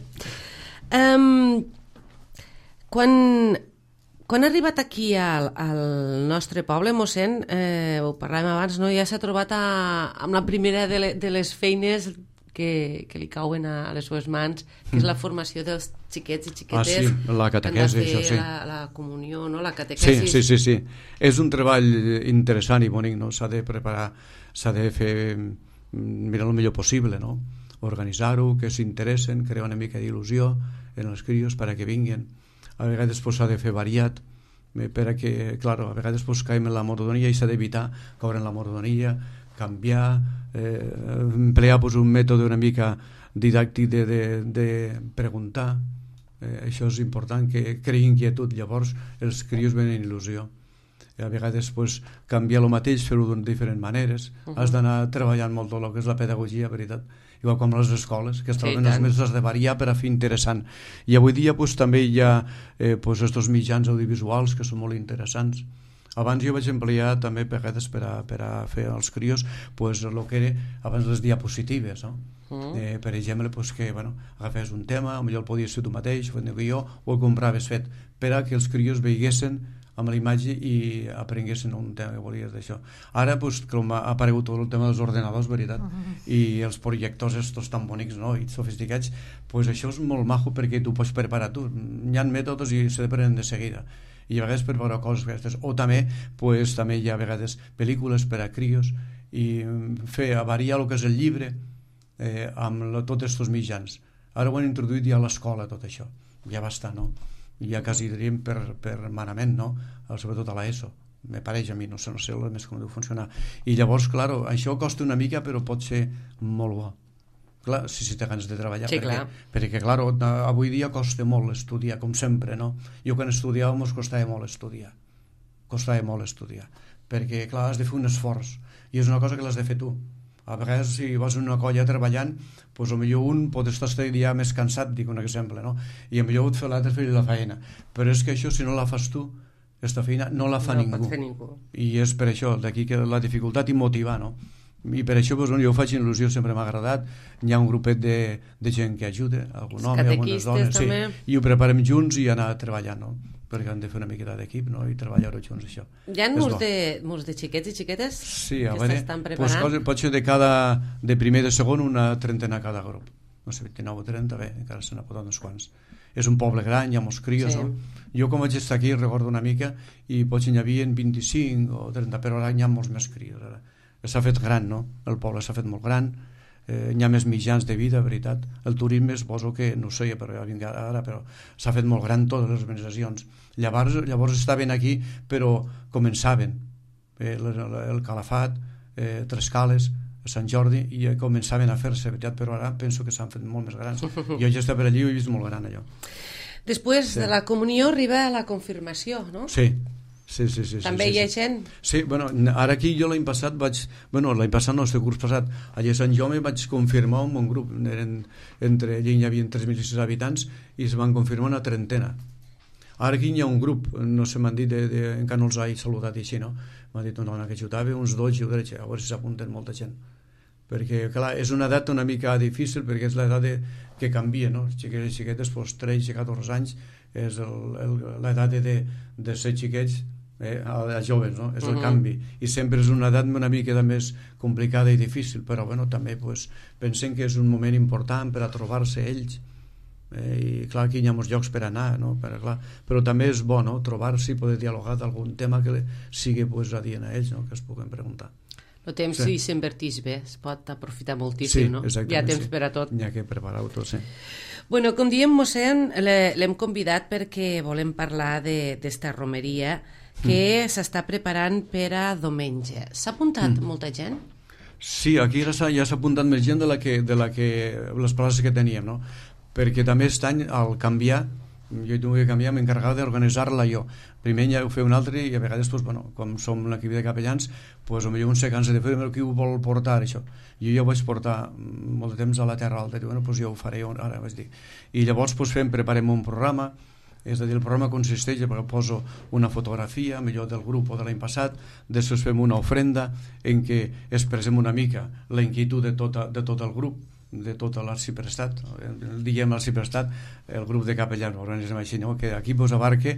A: Quan ha arribat aquí al nostre poble, mossèn, ho parlàvem abans, no? Ja s'ha trobat amb la primera de les feines que li cauen a les seves mans, que és la formació dels xiquets i xiquetes.
C: Sí, la catequesi, això sí.
A: La comunió, no? La catequesi.
C: Sí. És un treball interessant i bonic, no? S'ha de preparar, s'ha de fer, mirar el millor possible, no? Organitzar-ho, que s'interessen, crear una mica d'il·lusió en els crios perquè vinguin. A vegades s'ha de fer variat, perquè, clar, a vegades caiem en la monotonia i s'ha d'evitar caure en la monotonia, canviar, emplear un mètode una mica didàctic de preguntar. Això és important, que creï inquietud. Llavors els crios venen en il·lusió. A vegades canviar el mateix, fer-ho d'unes diferents maneres. Has d'anar treballant molt el que és la pedagogia, veritat. Igual com les escoles, que es troben els mesos de variar per a fer interessant. I avui dia també hi ha estos mitjans audiovisuals que són molt interessants. Abans jo vaig emplear també a vegades per a fer als crios el que era abans les diapositives, no? Per exemple, que agafés un tema, potser el podies fer tu mateix, o el compraves fet, per a que els crios veiguessin amb la imatge i aprenguessin un tema que volies d'això. Ara, com ha aparegut tot el tema dels ordenadors, veritat, i els projectors estos tan bonics, no? I sofisticats, això és molt maco perquè tu pots preparar tu. Hi ha mètodes i se depenen de seguida. I a vegades per veure coses aquestes. O també hi ha a vegades pel·lícules per a crios i fer variar el que és el llibre amb tots aquests mitjans. Ara ho han introduït ja a l'escola, tot això. Ja va estar, no? Ja quasi diríem per manament, no? Sobretot a l'ESO, me pareix a mi, no sé més com deu funcionar. I llavors, clar, això costa una mica però pot ser molt bo. Clar, si té ganes de treballar,
A: sí,
C: perquè clar, avui dia costa molt estudiar, com sempre, no? Jo quan estudiàvem ens costava molt estudiar, perquè clar, has de fer un esforç i és una cosa que l'has de fer tu. A vegades si vas en una colla treballant, potser un pot estar el dia més cansat, dic un exemple, no? I potser et fa l'altre fer la feina, però és que això si no la fas tu, aquesta feina no la fa ningú. I és per això, d'aquí que la dificultat i motivar, no? I per això jo ho faig en il·lusió, sempre m'ha agradat. Hi ha un grupet de gent que ajuda, algun home, algunes dones, sí, i ho preparem junts i anar treballant, no? Perquè han de fer una miqueta d'equip, no? I treballar-ho junts, això.
A: Hi ha molts de xiquets i xiquetes que s'estan preparant?
C: Pot ser de primer i de segon una trentena cada grup. No sé, 29 o 30, bé, encara se n'ha posat uns quants. És un poble gran, hi ha molts crios, no? Jo com vaig estar aquí recordo una mica i potser n'hi havia 25 o 30, però ara hi ha molts més crios, ara. S'ha fet gran, no? El poble s'ha fet molt gran, hi ha més mitjans de vida, veritat. El turisme suposo que, no sé, però ja vinc ara, però s'ha fet molt gran totes les organitzacions. Llavors estaven aquí, però començaven. El Calafat, Tres Cales, Sant Jordi, i començaven a fer-se, veritat, però ara penso que s'han fet molt més grans. Jo ja estava per allí i he vist molt gran allò.
A: Després de la comunió arriba la confirmació, no?
C: Sí. Sí.
A: També hi ha gent?
C: Sí, bueno, ara aquí jo l'any passat l'any passat no, este curs passat, allà a Sant Jaume vaig confirmar un bon grup, entre allí hi havia 3.600 habitants i es van confirmar una trentena. Ara aquí hi ha un grup, no sé, m'han dit, encara no els he saludat i així, no? M'han dit una dona que jutava, uns 2, jo crec, a veure si s'apunten molta gent. Perquè, clar, és una edat una mica difícil, perquè és l'edat que canvia, no? Xiquets i xiquetes, doncs 13 i 14 anys, és l'edat de ser xiquets a joves, no? És el canvi. I sempre és una edat una mica més complicada i difícil, però, bueno, també pues, pensem que és un moment important per a trobar-se ells. I clar, aquí hi ha molts llocs per anar, no? Però també és bo, no? Trobar-se i poder dialogar d'algun tema que sigui pues, adient a ells, no? Que es puguin preguntar.
A: El temps, si s'invertís bé, es pot aprofitar moltíssim, no? Hi ha temps per a tot.
C: Hi ha que preparar-ho tot, sí.
A: Bueno, com diem, mossèn, l'hem convidat perquè volem parlar d'esta romeria que s'està preparant per a diumenge. S'ha apuntat molta gent?
C: Sí, aquí ja s'ha apuntat més gent de la que les places que teníem, no? Perquè també aquest any, al canviar, jo he tingut que canviar, m'encarregava d'organitzar-la jo. Primer ja ho feia un altre i a vegades, pues, bueno, com som l'equip de capellans, pues, potser un se cansa de fer, però qui ho vol portar, això? Jo ja ho vaig portar molt de temps a la Terra Alta, i bueno, pues, jo ho faré ara, vaig dir. I llavors pues, preparem un programa, és a dir, el programa consisteix perquè poso una fotografia, millor del grup o de l'any passat, després fem una ofrenda en què expressem una mica la inquietud de tot el grup, de tot l'arxiprestat, diguem l'arxiprestat, el grup de capellans, organitzem així, no? Que aquí pues, abarque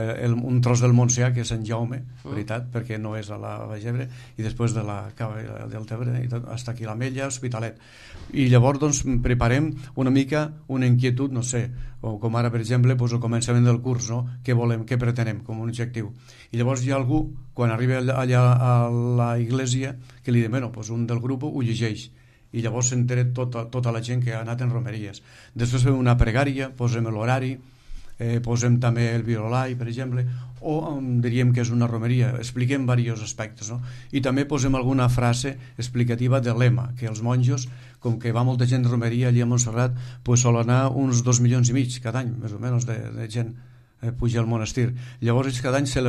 C: un tros del Montsià, que és Sant Jaume, veritat, perquè no és a la Baix Ebre, i després de la Cava del Tebre, i tot, fins aquí l'Ametlla, Hospitalet. I llavors doncs, preparem una mica una inquietud, no sé, o com ara, per exemple, pues, el començament del curs, no? Què volem, què pretenem com un objectiu. I llavors hi ha algú, quan arriba allà a la iglesia, que li demana, pues, un del grup ho llegeix, i llavors s'entera tota la gent que ha anat en romeries. Després fem una pregària, posem l'horari, posem també el virolai, per exemple, o diríem que és una romeria, expliquem diversos aspectes, no? I també posem alguna frase explicativa de lema, que els monjos, com que va molta gent de romeria allà a Montserrat, pues sol anar uns 2,5 milions cada any, més o menys, de gent puja al monestir. Llavors ells cada any se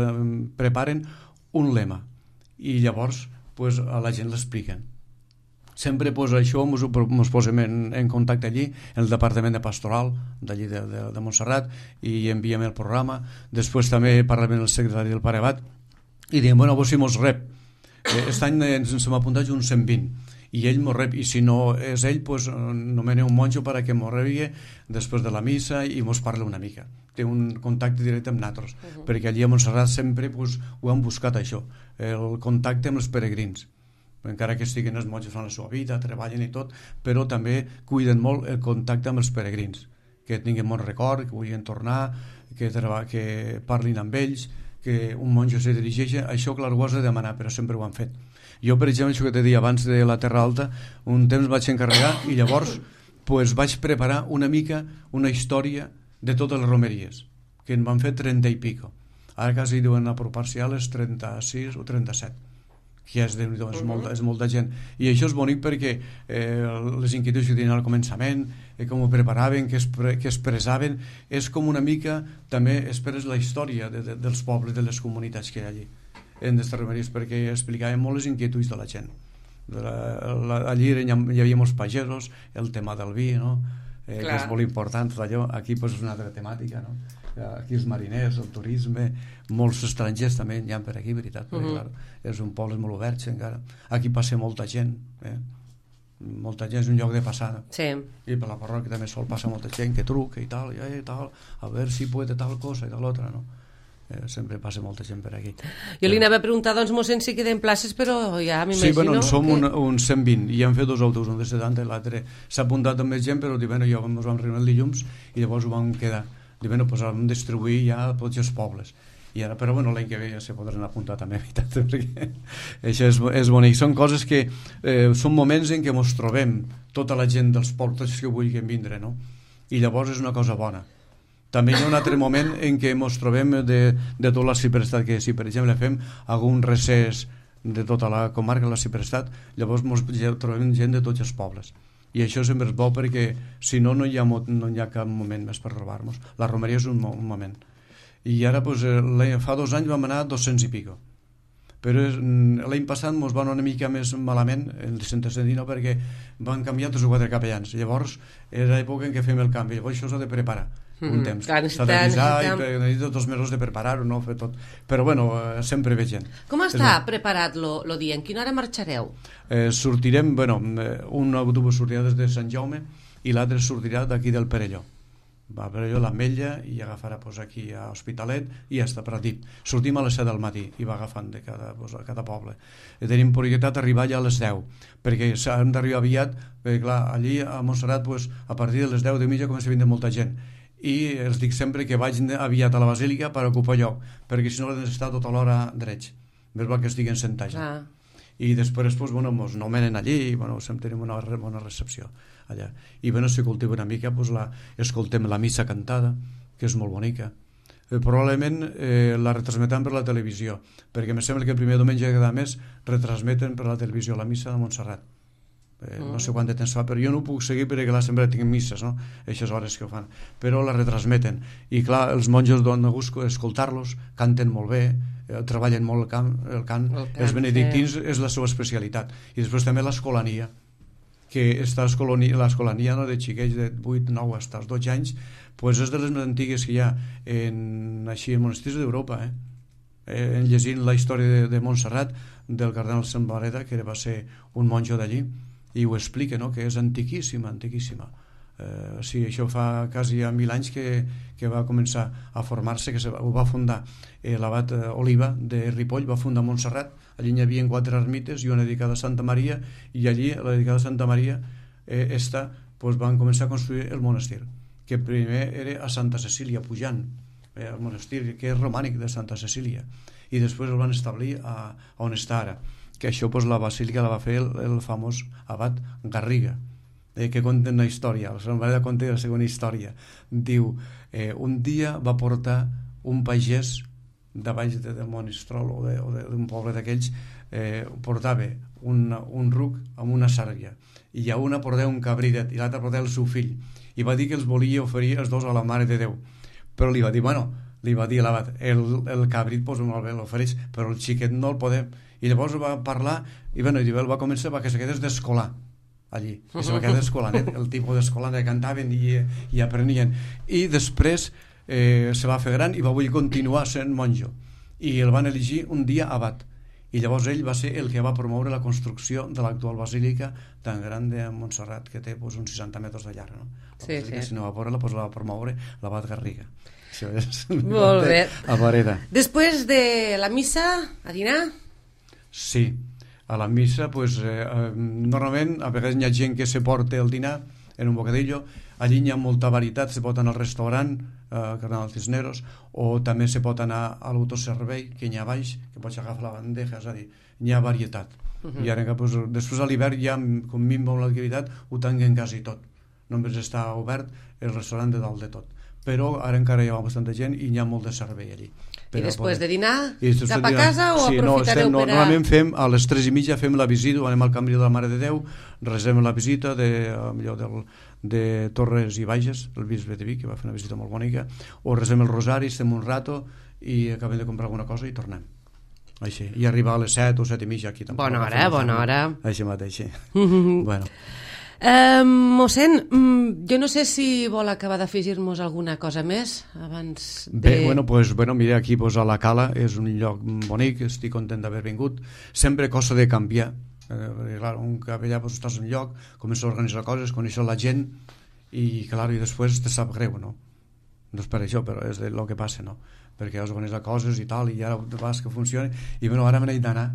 C: preparen un lema i llavors pues, a la gent l'expliquen. Sempre pues, això ens posem en contacte allí, en el departament de pastoral d'allí de Montserrat, i enviem el programa. Després també parlem amb el secretari del Pare Abat i diem, bueno, si mos rep. Aquest any ens hem apuntat uns 120 i ell mos rep, i si no és ell, pues, nomene un monjo perquè mos rebi després de la missa i mos parla una mica. Té un contacte directe amb nosaltres, perquè allí a Montserrat sempre pues, ho hem buscat això, el contacte amb els peregrins. Encara que estiguin els monjos fan la seva vida, treballen i tot, però també cuiden molt el contacte amb els peregrins, que tinguin bon record, que vulguin tornar, que parlin amb ells, que un monjo se dirigeix. Això, clar, ho has de demanar, però sempre ho han fet. Jo, per exemple, això que t'he dit abans de la Terra Alta, un temps vaig encarregar i llavors pues, vaig preparar una mica una història de totes les romeries, que en van fer 30 i pico. Ara quasi diuen apropar-se a les 36 o 37. Que és molta gent, i això és bonic perquè les inquietuds que tenien al començament, com ho preparaven, que expressaven, és com una mica també esperes la història dels pobles, de les comunitats que hi ha allí en aquestes romeries, perquè explicaven molt les inquietuds de la gent. Allí hi havia molts pagesos, el tema del vi, no? Que és molt important tot allò. Aquí pues, és una altra temàtica, no? Aquí els mariners, el turisme, molts estrangers també hi ha per aquí, veritat, perquè clar, és un poble molt obert encara. Aquí passa molta gent, molta gent, és un lloc de passada.
A: Sí.
C: I per la parròquia també sol passar molta gent que truca i tal, a veure si puede tal cosa i tal altra, no? Sempre passa molta gent per aquí.
A: Jo li anava a preguntar, doncs, mossèn, si queden places, però ja m'imagino...
C: Sí, bueno, som uns 120, i han fet 2 autobusos, un de 70 i l'altre. S'ha apuntat amb més gent, però jo ens vam reunir el dilluns i llavors ho vam quedar. Pues vam distribuir ja a tots els pobles. I ara, però l'any que ve ja se podran apuntar també, veritat, perquè això és bonic. Són coses que són moments en què ens trobem tota la gent dels pobles que vulguin vindre, no? I llavors és una cosa bona. També hi ha un altre moment en què ens trobem de tot la ciprestat, que si per exemple fem algun recés de tota la comarca de la ciprestat, llavors ens trobem gent de tots els pobles. I això sempre és bo perquè si no, no hi ha cap moment més per robar-nos. La romeria és un moment. I ara pues, fa 2 anys vam anar a 200 i pico, però l'any passat ens va anar una mica més malament el 119 perquè van canviar 3 o 4 capellans. Llavors era l'època en què fem el canvi, llavors això s'ha de preparar un temps, s'ha d'avisar i necessita 2 mesos de preparar-ho, no fer tot, però bueno, sempre ve gent.
A: Com està preparat lo dia? En quina hora marxareu?
C: Sortirem, bueno, un autobús sortirà des de Sant Jaume i l'altre sortirà d'aquí del Perelló, va a Perelló, l'Ametlla, i agafarà pues, aquí a Hospitalet i a Pratdip. Sortim a les 7 del matí i va agafant de cada poble. Tenim prioritat arribar ja a les 10 perquè hem d'arribar aviat, perquè clar, allí a Montserrat pues, a partir de les 10 de mitja comença a vindre molta gent i els dic sempre que vagin aviat a la Basílica per ocupar lloc, perquè si no l'han d'estar tota l'hora drets, més val que estiguen sentats. I després pues, bueno, ens nomenen allí i bueno, sempre tenim una bona recepció allà. I bueno, si cultiva una mica pues, escoltem la missa cantada, que és molt bonica. Probablement la retransmetem per la televisió, perquè em sembla que el primer diumenge de cada mes retransmeten per la televisió la missa de Montserrat. No sé quant de temps fa, però jo no ho puc seguir perquè clar, sempre tinc misses, no? Aquestes hores que ho fan, però la retransmeten i clar, els monjos donen gust escoltar-los, canten molt bé, treballen molt el cant, els benedictins és la seva especialitat, i després també l'escolania, que està l'escolania no, de xiquets de 8, 9 fins als 12 anys, pues és de les més antigues que hi ha en monestirs d'Europa, en llegint la història de Montserrat del cardenal Sant Bareda, que va ser un monjo d'allí, i ho explica, no? Que és antiquíssima. Sí, això fa quasi 1.000 anys que va començar a formar-se, que ho va fundar l'abat Oliva de Ripoll, va fundar Montserrat, allí hi havia 4 ermites i una dedicada a Santa Maria, i allí, la dedicada a Santa Maria, pues, van començar a construir el monestir, que primer era a Santa Cecília, pujant, el monestir que és romànic de Santa Cecília, i després el van establir on està ara, que això pues, la basílica la va fer el famós abat Garriga, que conta una història, el Sant Bareda conta la segona història, diu, un dia va portar un pagès de baix del Monistrol o d'un poble d'aquells, portava un ruc amb una sàrria, i a una portava un cabritet i l'altra portava el seu fill, i va dir que els volia oferir els dos a la Mare de Déu, però li va dir, li va dir a l'abat, el cabrit pues, molt bé l'ofereix, però el xiquet no el podem. I llavors va parlar i el va començar que se quedés d'escolar allí, i se va quedar d'escolanet, el tipus d'escolant que cantaven i aprenien, i després se va fer gran i va voler continuar sent monjo, i el van elegir un dia abat, i llavors ell va ser el que va promoure la construcció de l'actual basílica tan gran de Montserrat, que té pues, uns 60 metres de llarg, no? Sí. Si no va veure-la, pues, la va promoure l'abat Garriga. Això és
A: molt bé.
C: A Vareda.
A: Després de la missa, a dinar?
C: Sí, a la missa pues, normalment a vegades hi ha gent que se porta el dinar en un bocadillo, allí hi ha molta varietat, se pot anar al restaurant Cardenal Cisneros, o també se pot anar a l'autoservei que hi ha baix, que pots agafar la bandeja, és a dir, hi ha varietat. I ara pues, després a l'hivern ja com minva l'activitat ho tanquen quasi tot, només està obert el restaurant de dalt de tot, però ara encara hi ha bastanta gent i hi ha molt de servei allí.
A: I després de dinar, cap a casa o aprofitareu per a...
C: Normalment fem, a les 3:30 fem la visita, anem al Cambril de la Mare de Déu, resem la visita de Torres i Bages, el bisbe de Vic, que va fer una visita molt bonica, o resem el rosari, estem un rato i acabem de comprar alguna cosa i tornem. Així, i arribar a les 7 o 7:30 aquí.
A: Bona hora.
C: Així mateix, sí. Bueno.
A: Mossèn, jo no sé si vol acabar d'afegir-nos alguna cosa més abans de...
C: Bé, mira, aquí a la Cala és un lloc bonic, estic content d'haver vingut, sempre cosa de canviar, clar, un cap allà estàs en un lloc, comences a organitzar coses, conèixer la gent i clar, i després te sap greu, no? No és per això, però és el que passa, no? Perquè has organitzat coses i tal, i ara vas que funcioni, i ara me n'he d'anar.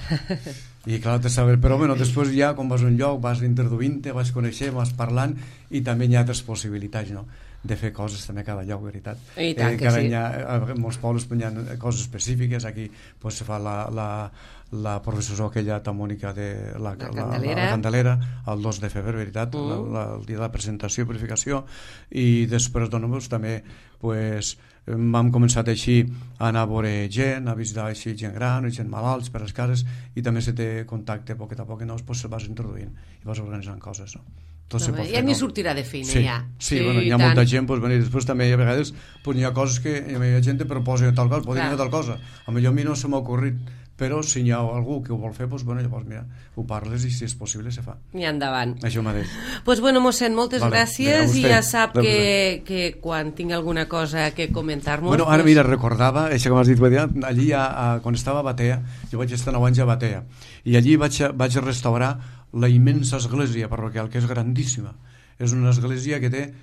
C: I clar, però després ja, quan vas a un lloc, vas introduint-te, vas coneixent, vas parlant, i també hi ha altres possibilitats, no? De fer coses també a cada lloc, veritat.
A: I tant que sí.
C: En molts pobles hi ha coses específiques, aquí se fa la professora aquella tan bonica de la Candelera, el 2 de febrer, veritat, el dia de la presentació i purificació, i després també hem començat així a anar a veure gent, a visitar així gent gran, gent malalts per les cases, i també se té contacte a poc a poc, i llavors se vas introduint i vas organitzant coses, no? tot se pot fer.
A: Ja n'hi sortirà de feina,
C: sí.
A: ja.
C: Sí, bueno, hi ha molta gent, doncs, i després també a vegades hi ha coses que hi ha gent que proposa tal cosa, pot dir tal cosa. A mi no se m'ha ocorrit, però si hi ha algú que ho vol fer, doncs, bueno, llavors mira, ho parles i si és possible se fa.
A: I endavant.
C: Això mateix.
A: Doncs bueno, mossèn, moltes gràcies i ja sap que quan tinc alguna cosa que comentar-nos...
C: Bueno, ara mira, recordava, això que m'has dit, allí quan estava a Batea, jo vaig estar 9 anys a Batea, i allí vaig restaurar la immensa església parroquial, que és grandíssima. És una església que té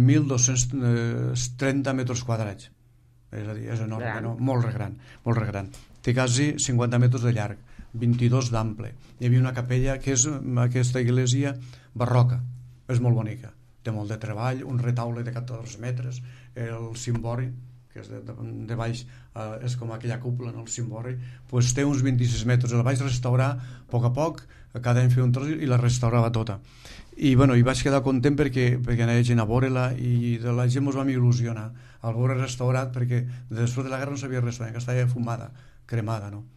C: 1.230 metres quadrats. És a dir, és enorme, no? Molt gran. Té quasi 50 metres de llarg, 22 d'ample. Hi havia una capella que és aquesta església barroca. És molt bonica. Té molt de treball, un retaule de 14 metres, el cimbori, que és de baix, és com aquella cúpula, no? El cimbori, doncs té uns 26 metres. La vaig restaurar a poc, cada any feia un tros i la restaurava tota. I bueno, hi vaig quedar content perquè anava gent a veure-la i de la gent ens vam il·lusionar al veure restaurat, perquè després de la guerra no s'havia restaurat, que estava fumada, cremada, no?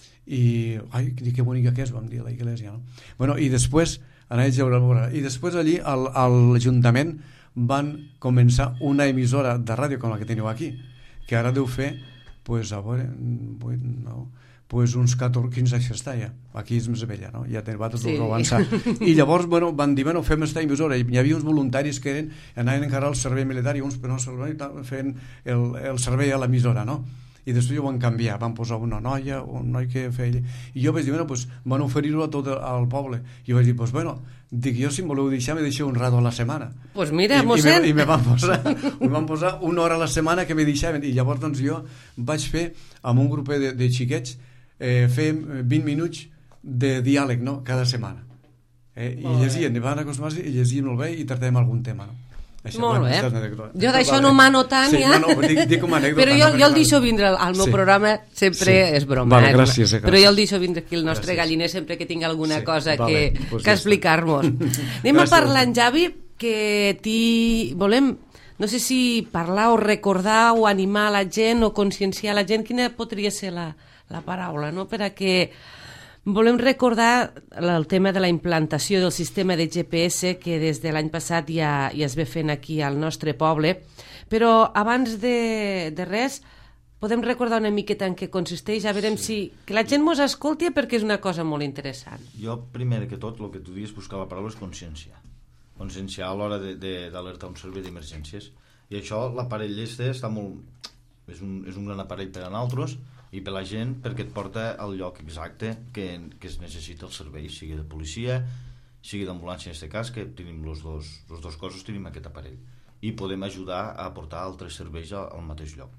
C: I, ai, que bonica que és, vam dir, la iglesia, no? Bueno, i després anava a veure, i després allí a l'Ajuntament van començar una emissora de ràdio com la que teniu aquí, que ara deu fer, pues, a veure, 8, 9... pues uns 15 anys està ja, aquí és més vella, no? Ja tenim bates d'ho avançar. I llavors, bueno, van dir, bueno, fem esta emissora, i hi havia uns voluntaris que anaven a encarar el servei militar i uns per no servei feien el servei a l'emissora, no? I després ho van canviar, van posar una noia, un noi que feia... I jo vaig dir, bueno, pues van oferir-ho a tot el poble. I vaig dir, pues bueno, dic, jo si em voleu deixar, me deixeu un rato a la setmana.
A: Pues mira, mossèn...
C: I me van posar una hora a la setmana que me deixaven. I llavors, doncs, jo vaig fer, amb un grup de xiquets, fem 20 minuts de diàleg, no?, cada setmana. I llegien, i van acostumar-se i llegien molt bé i tractem algun tema, no?
A: Això, molt bé. Jo d'això no m'ano tant,
C: sí, ja. No, dic com anècdota.
A: Però jo el deixo vindre al meu programa, sempre és broma.
C: Vale, gràcies.
A: Però jo el deixo vindre aquí el nostre galliner sempre que tinc alguna cosa que explicar-nos. Anem a parlar, en Javi, que volem, no sé si parlar o recordar o animar la gent o conscienciar la gent, quina podria ser la paraula, no? Perquè volem recordar el tema de la implantació del sistema de GPS que des de l'any passat ja es ve fent aquí al nostre poble, però abans de res podem recordar una miqueta en què consisteix, a veure si que la gent mos escolti perquè és una cosa molt interessant.
D: Jo, primer que tot, el que tu dius buscar la paraula és conscienciar a l'hora d'alertar un servei d'emergències, i això l'aparell està molt... és un gran aparell per a nosaltres i per la gent, perquè et porta al lloc exacte que es necessita el servei, sigui de policia, sigui d'ambulància en aquest cas, que tenim les dos coses, tenim aquest aparell i podem ajudar a portar altres serveis al mateix lloc.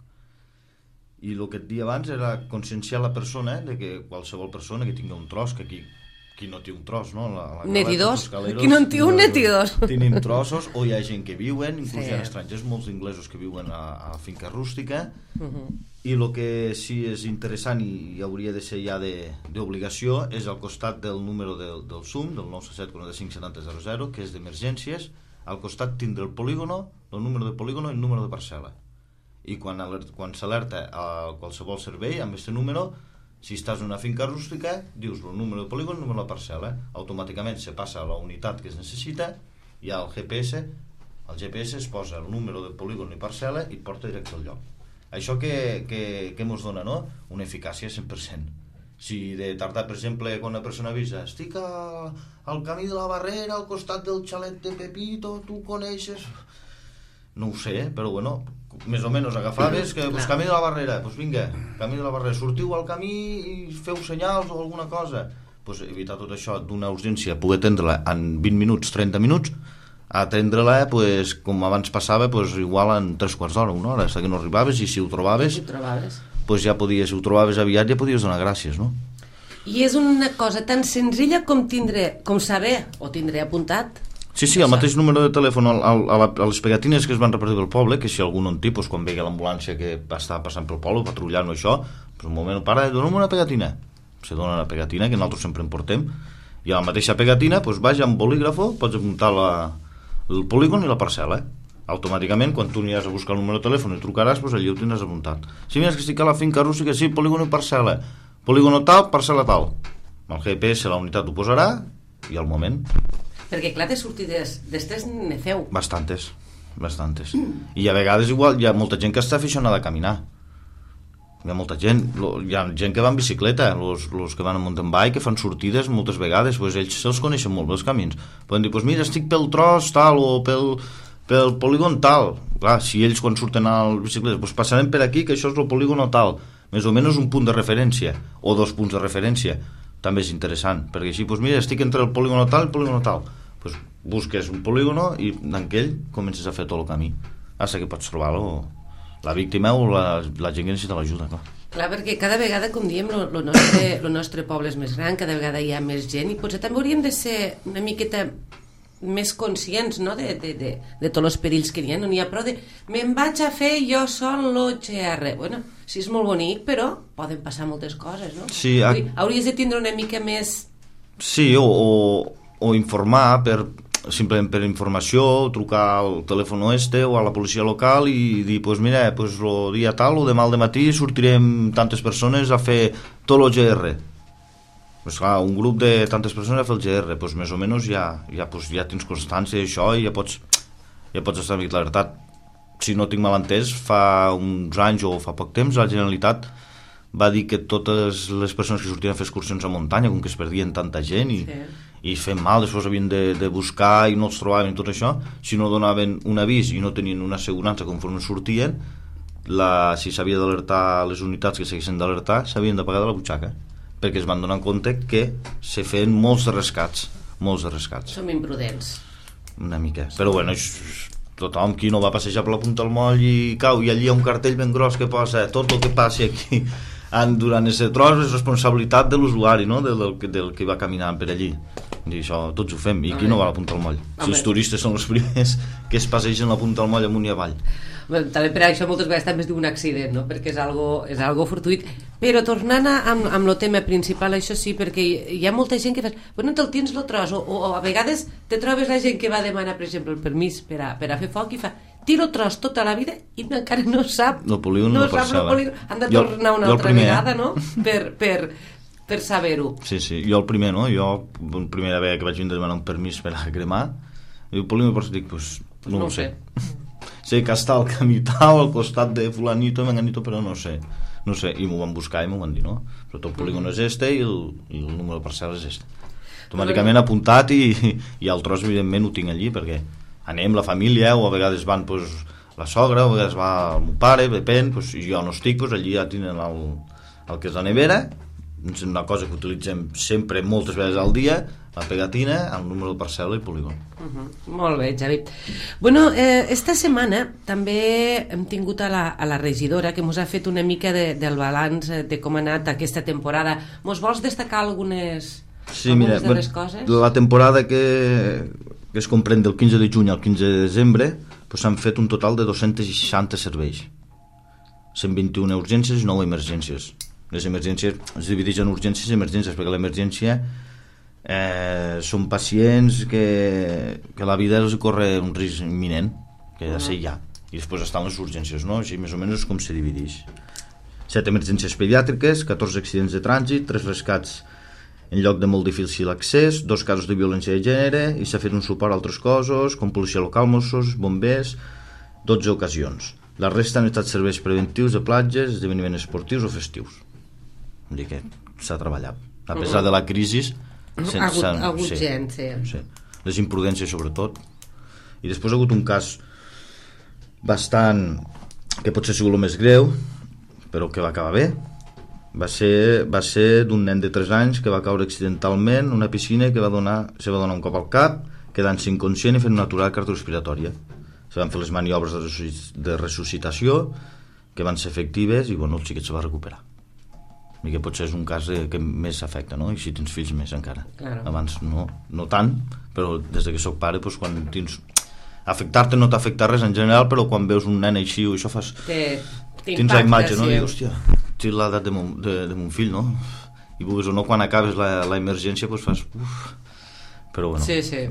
D: I el que et dia abans era conscienciar la persona de que qualsevol persona que tingui un tros, que aquí qui no té un tros, no?
A: Netidors, qui no en té un netidors.
D: Tenim trossos, o hi ha gent que viuen, inclús hi ha estrangers, molts inglesos que viuen a finca rústica, i el que sí és interessant i hauria de ser ja d'obligació és al costat del número del SUM, del 977 45 70 00, que és d'emergències, al costat tindre el polígono, el número de polígono i el número de parcel·la. I quan s'alerta a qualsevol servei amb aquest número, si estàs en una finca rústica, dius el número de polígon, el número de parcel·la, automàticament se passa a la unitat que es necessita, i al GPS, el GPS es posa el número de polígon i parcel·la i et porta directe al lloc. Això que ens dona, no? Una eficàcia 100%. Si de tardar, per exemple, quan una persona avisa, estic al camí de la Barrera, al costat del xalet de Pepito, tu coneixes... No ho sé, però bueno, més o menys agafaves que pues, camí de la Barrera, doncs vinga, camí de la Barrera, sortiu al camí i feu senyals o alguna cosa, pues evitar tot això d'una urgència, poder atendre-la en 20 minuts, 30 minuts, atendre-la, pues, com abans passava, pues, igual en 3/4 d'hora, una hora, fins que no arribaves, i si ho trobaves, pues ja podies, si ho trobaves aviat ja podies donar gràcies, no?
A: I és una cosa tan senzilla com saber o tindré apuntat.
D: Sí, el mateix número de telèfon a les pegatines que es van repartir pel poble, que si algú no en té, doncs, quan vegi l'ambulància que està passant pel poble, patrullant o això, doncs un moment, para, dona'm una pegatina. Se dona una pegatina, que nosaltres sempre en portem, i a la mateixa pegatina, doncs, vaig amb bolígrafo, pots apuntar el polígon i la parcel·la. Automàticament, quan tu aniràs a buscar el número de telèfon i trucaràs, doncs allà ho tindràs apuntat. Si mires que estic a la finca rústica, sí, polígon i parcel·la. Polígon tal, parcel·la tal. Amb el GPS la unitat ho posarà i al moment...
A: Perquè, clar, de sortides d'estes ne feu.
D: Bastantes. I a vegades igual hi ha molta gent que està aficionada a caminar. Hi ha molta gent, hi ha gent que va en bicicleta, els que van a mountain bike, que fan sortides moltes vegades, pues ells se'ls coneixen molt bé els camins. Poden dir, pues mira, estic pel tros tal o pel polígon tal. Clar, si ells quan surten a la bicicleta, pues passarem per aquí, que això és el polígon tal. Més o menys un punt de referència, o 2 punts de referència. També és interessant, perquè així, pues mira, estic entre el polígon tal i el polígon tal. Pues busques un polígono i d'aquell comences a fer tot el camí. Hasta que pots trobar la víctima o la gent que necessita l'ajuda, clar.
A: Clar, perquè cada vegada, com diem, el nostre poble és més gran, cada vegada hi ha més gent i potser també hauríem de ser una miqueta més conscients, no?, de tots els perills que hi ha. No n'hi ha prou de me'n vaig a fer jo sol l'OGR. Bueno, sí, és molt bonic, però poden passar moltes coses, no?
D: Sí,
A: hauries de tindre una mica més...
D: Sí, o informar simplement per informació, trucar al telèfon o a la policia local i dir, pues mira, pues el dia tal o demà al dematí sortirem tantes persones a fer tot l'OGR. Pues clar, un grup de tantes persones a fer el GR, pues més o menys ja tens constància d'això i ja pots estar amb la veritat. Si no tinc mal entès, fa uns anys o fa poc temps la Generalitat va dir que totes les persones que sortien a fer excursions a muntanya, com que es perdien tanta gent i fent mal, després havien de buscar i no els trobaven i tot això, si no donaven un avís i no tenien una assegurança conforme sortien, si s'havia d'alertar les unitats que s'haguessin d'alertar, s'havien de pagar de la butxaca, perquè es van donar compte que se feien molts de rescats.
A: Som imprudents.
D: Una mica. Però bueno, tothom qui no va passejar per la punta del moll i cau, i allí hi ha un cartell ben gros que posa tot el que passi aquí durant aquest tros és responsabilitat de l'usuari, no?, del que va caminant per allí. I això tots ho fem, i qui no va a la punta del moll? Si els turistes són els primers que es passegen a la punta del moll amunt i avall.
A: També per això moltes vegades també es diu un accident, no?, perquè és algo fortuït. Però tornant amb el tema principal, això sí, perquè hi ha molta gent que fa, bueno, te'l tens el tros, o a vegades te trobes la gent que va demanar, per exemple, el permís per a fer foc i fa tiro el tros tota la vida i encara no sap
D: el polígon, no sap el polígon.
A: Han de tornar una altra vegada, no?, per saber-ho.
D: Sí, jo el primer, no? Jo, la primera vegada que vaig vindre a demanar un permís per a cremar, i el polígon, dic, pues, no ho sé. Sé que està al camí tal, al costat de fulanito, menganito, però no sé. I m'ho van buscar i m'ho van dir, no? Però tot el polígon és i el número de parcel·la és automàticament apuntat i el tros, evidentment, ho tinc allí, perquè anem la família, o a vegades van la sogra, o a vegades va el meu pare, depèn, i jo no estic, allí ja tenen el que és la nevera, és una cosa que utilitzem sempre, moltes vegades al dia, la pegatina, el número de parcel·la i polígon.
A: Molt bé, Xavi. Bueno, esta setmana també hem tingut a la regidora que ens ha fet una mica del balanç de com ha anat aquesta temporada. Ens vols destacar algunes de les coses?
D: La temporada que es comprèn del 15 de juny al 15 de desembre s'han fet un total de 260 serveis, 121 urgències i 9 emergències. Les emergències es divideixen en urgències i emergències, perquè l'emergència són pacients que la vida els corre un risc imminent, que ha de ser ja, i després estan les urgències, no? Així més o menys és com se divideix. 7 emergències pediàtriques, 14 accidents de trànsit, 3 rescats en lloc de molt difícil accés, 2 casos de violència de gènere, i s'ha fet un suport a altres cossos, com policia local, Mossos, bombers, 12 ocasions. La resta han estat serveis preventius de platges, esdeveniments esportius o festius. Vull dir que s'ha treballat. A pesar de la crisi,
A: ha hagut gent, sí.
D: Les imprudències, sobretot. I després ha hagut un cas bastant, que potser ha sigut el més greu, però que va acabar bé. Va ser d'un nen de 3 anys que va caure accidentalment en una piscina que se va donar un cop al cap, quedant-se inconscient i fent una aturada cardiorrespiratòria. Se van fer les maniobres de resuscitació que van ser efectives i el xiquet se va recuperar. I que potser és un cas que més s'afecta, no? I si tens fills més encara.
A: Claro.
D: Abans no tant, però des que soc pare, quan tens... Afectar-te no t'afecta res en general, però quan veus un nen així o això fas... Tens la imatge, no? I hòstia, tinc l'edat de mon fill, no? I vulguis o no, quan acabes la emergència, fas... Però bueno.
A: Sí.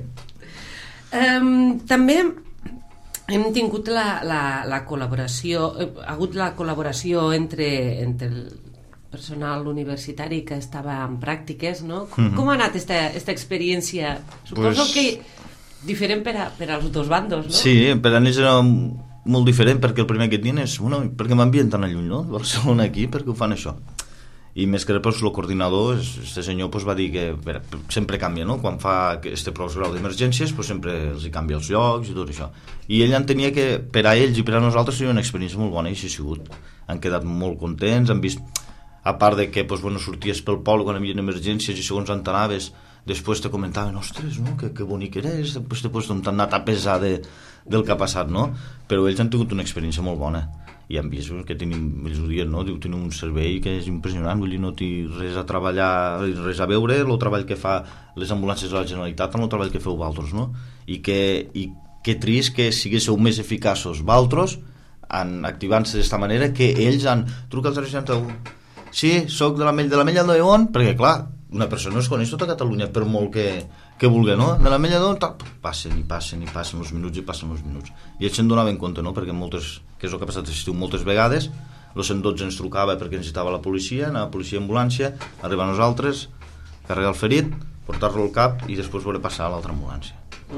A: També hem tingut la col·laboració, ha hagut la col·laboració entre personal universitari que estava en pràctiques, no? Com ha anat esta experiència? Suposo que diferent per als dos bandos, no?
D: Sí, per a ells era molt diferent, perquè el primer que et diuen és perquè m'envien tan lluny, no? Barcelona aquí, perquè ho fan això? I més que res, el coordinador, este senyor, va dir que sempre canvia, no? Quan fa este postgrau d'emergències, sempre els hi canvia els llocs i tot això. I ell entenia que per a ells i per a nosaltres seria una experiència molt bona, i així ha sigut. Han quedat molt contents, han vist, a part de que sorties pel poble quan hi havia emergències i segons on t'anaves, després te comentaven, ostres, no? que bonic eres, després t'han anat a pesar del que ha passat, no? Però ells han tingut una experiència molt bona. I han vist que tenim, ells ho diuen, no? Diu, tenim un servei que és impressionant, vull dir, no té res a treballar, res a veure, el treball que fa les ambulàncies de la Generalitat amb el treball que feu vosaltres, no? I que trist que siguéssiu més eficaços vosaltres activant-se d'esta manera que ells han trucat al 061. Sí, soc de l'Ametlla del León, perquè clar, una persona es coneix tota Catalunya per molt que vulgui, no? De l'Ametlla del León, passen els minuts i ells se'n donaven compte, no? Perquè que és el que ha passat aquest estiu moltes vegades, el 112 ens trucava perquè necessitava la policia, anava a policia i ambulància, arribar a nosaltres, carregar el ferit, portar-lo al cap i després voler passar a l'altra ambulància.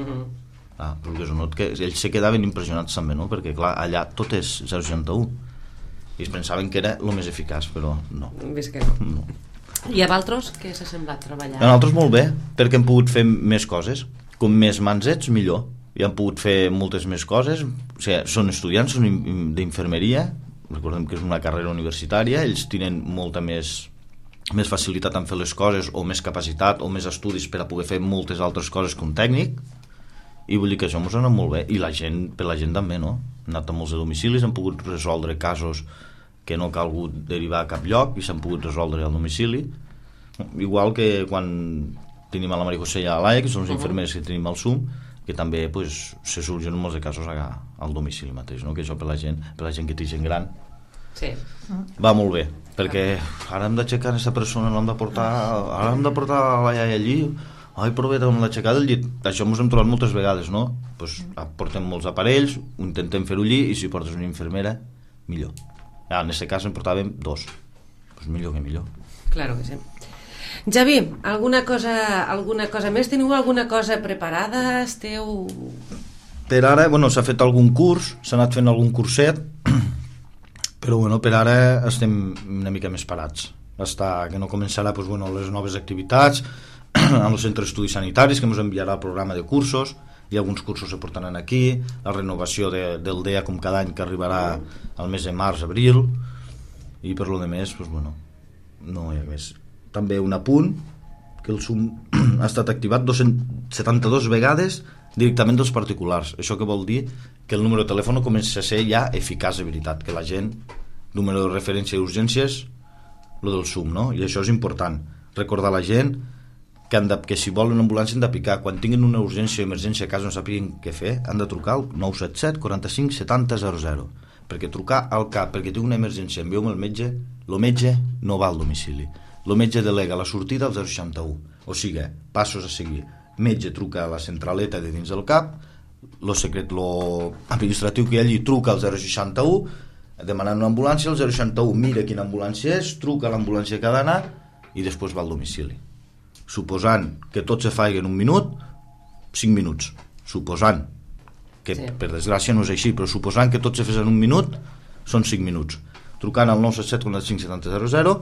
D: Que ells se quedaven impressionats també, no? Perquè clar, allà tot és 061 i es pensaven que era el més eficaç, però no.
A: Ves que no. I a vosaltres què s'ha semblat treballar?
D: A nosaltres molt bé, perquè hem pogut fer més coses. Com més mans ets, millor. I han pogut fer moltes més coses. O sigui, són estudiants, són d'infermeria, recordem que és una carrera universitària, ells tenen molta més facilitat en fer les coses, o més capacitat, o més estudis per a poder fer moltes altres coses que un tècnic, i vull dir que això ens ha anat molt bé. I per la gent també, no? Han anat a molts de domicilis, han pogut resoldre casos que no ha calgut derivar a cap lloc i s'han pogut resoldre al domicili, igual que quan tenim a la Maria José i a l'Aia, que són els infermers que tenim al SUM, que també se solucionen molts de casos al domicili mateix, no? Que això per la gent que té gent gran va molt bé, perquè ara hem d'aixecar aquesta persona, l'hem de portar a la iaia allí, però bé, hem d'aixecar del llit. Això ens hem trobat moltes vegades, no? Portem molts aparells, intentem fer-ho allí, i si portes una infermera, millor. En aquest cas en portàvem 2, millor que millor.
A: Claro que sí. Javi, alguna cosa més? Teniu alguna cosa preparada? Esteu...
D: Per ara, s'ha fet algun curs, s'ha anat fent algun curset, però per ara estem una mica més parats. Que no començarà les noves activitats en els centres d'estudis sanitaris, que ens enviarà el programa de cursos, i alguns cursos se portaran aquí, la renovació del DEA com cada any, que arribarà al mes de març, abril, i per lo de més, no hi ha més. També un apunt, que el SUM ha estat activat 272 vegades directament dels particulars. Això que vol dir que el número de telèfon comença a ser ja eficaç de veritat, que la gent, número de referència i urgències, lo del SUM, no? I això és important, recordar a la gent que si volen una ambulància han de picar, quan tinguin una urgència o emergència a casa no sàpiguen què fer, han de trucar al 977 45 70 00, perquè trucar al CAP perquè té una emergència, envieu-me el metge no va al domicili, el metge delega la sortida al 061, o sigui, passos a seguir, metge truca a la centraleta de dins del CAP, l'administratiu que hi ha allí truca al 061 demanant una ambulància, el 061 mira quina ambulància és, truca a l'ambulància que ha d'anar i després va al domicili. Suposant que tot se faci en un minut, 5 minuts. Suposant que, per desgràcia, no és així, però suposant que tot se fes en un minut, són 5 minuts. Trucant al 977 45 70 00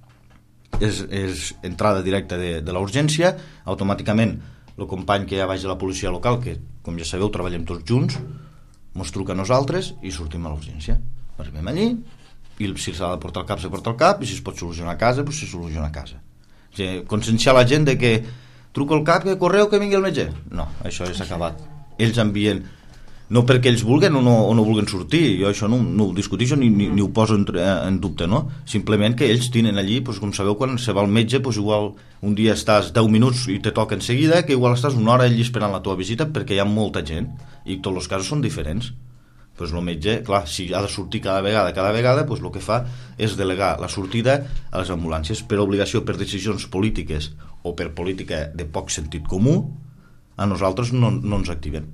D: és entrada directa de la urgència, automàticament el company que hi ha baix de la policia local, que com ja sabeu treballem tots junts, ens truca a nosaltres i sortim a l'urgència. Arribem allí i si s'ha de portar al cap se porta al cap, i si es pot solucionar a casa, se soluciona a casa. Conscienciar la gent de que truco al cap, que correu que vingui el metge. No, això és acabat. Ells envien, no perquè ells vulguen o no vulguen sortir, jo això no ho discutixo ni ho poso en dubte, no? Simplement que ells tenen allí, com sabeu, quan se va al metge, igual un dia estàs 10 minuts i te toca en seguida, que igual estàs una hora allí esperant la teva visita perquè hi ha molta gent i tots els casos són diferents. El metge, clar, si ha de sortir cada vegada, el que fa és delegar la sortida a les ambulàncies per obligació, per decisions polítiques o per política de poc sentit comú, a nosaltres no ens activen.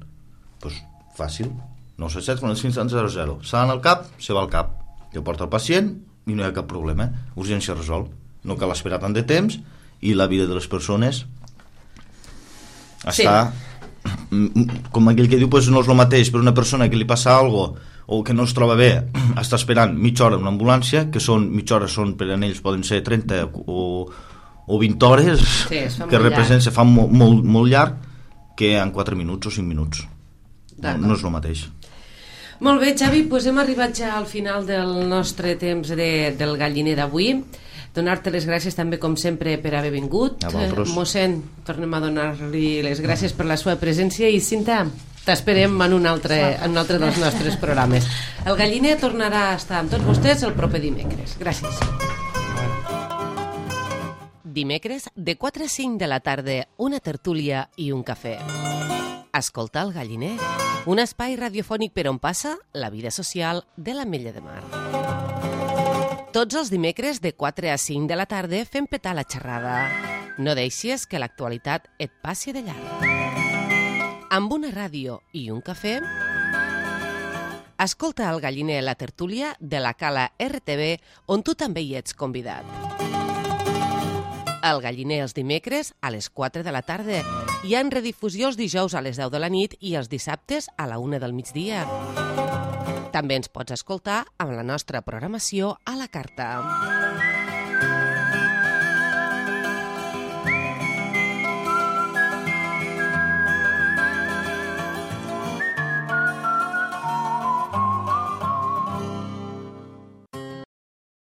D: Fàcil, 977 45 00. S'ha d'anar al CAP, se va al CAP. Jo porto el pacient i no hi ha cap problema. Urgència resol. No cal esperar tant de temps i la vida de les persones està... Com aquell que diu, pues no és el mateix per una persona que li passa alguna cosa o que no es troba bé, està esperant mitja hora una ambulància, que són mitja hora, són per a ells poden ser 30 o 20 hores, que representa, se fa molt llarg, que en 4 minuts o 5 minuts. No és el mateix.
A: Molt bé, Xavi, doncs hem arribat ja al final del nostre temps del galliner d'avui. Donar-te les gràcies també, com sempre, per haver vingut. Mossèn, tornem a donar-li les gràcies per la seva presència i, Cinta, t'esperem en un altre dels nostres programes. El galliner tornarà a estar amb tots vostès el proper dimecres. Gràcies. Dimecres, de 4 a 5 de la tarda, una tertúlia i un cafè. Escoltar el galliner, un espai radiofònic per on passa la vida social de l'Ametlla de Mar. Tots els dimecres de 4 a 5 de la tarda fem petar la xerrada. No deixis que l'actualitat et passi de llarg. Amb una ràdio i un cafè, escolta el galliner la tertúlia de la Cala RTV, on tu també hi ets convidat. El galliner els dimecres a les 4 de la tarda i en redifusió els dijous a les 10 de la nit i els dissabtes a la 1 del migdia. També ens pots escoltar amb la nostra programació a la carta.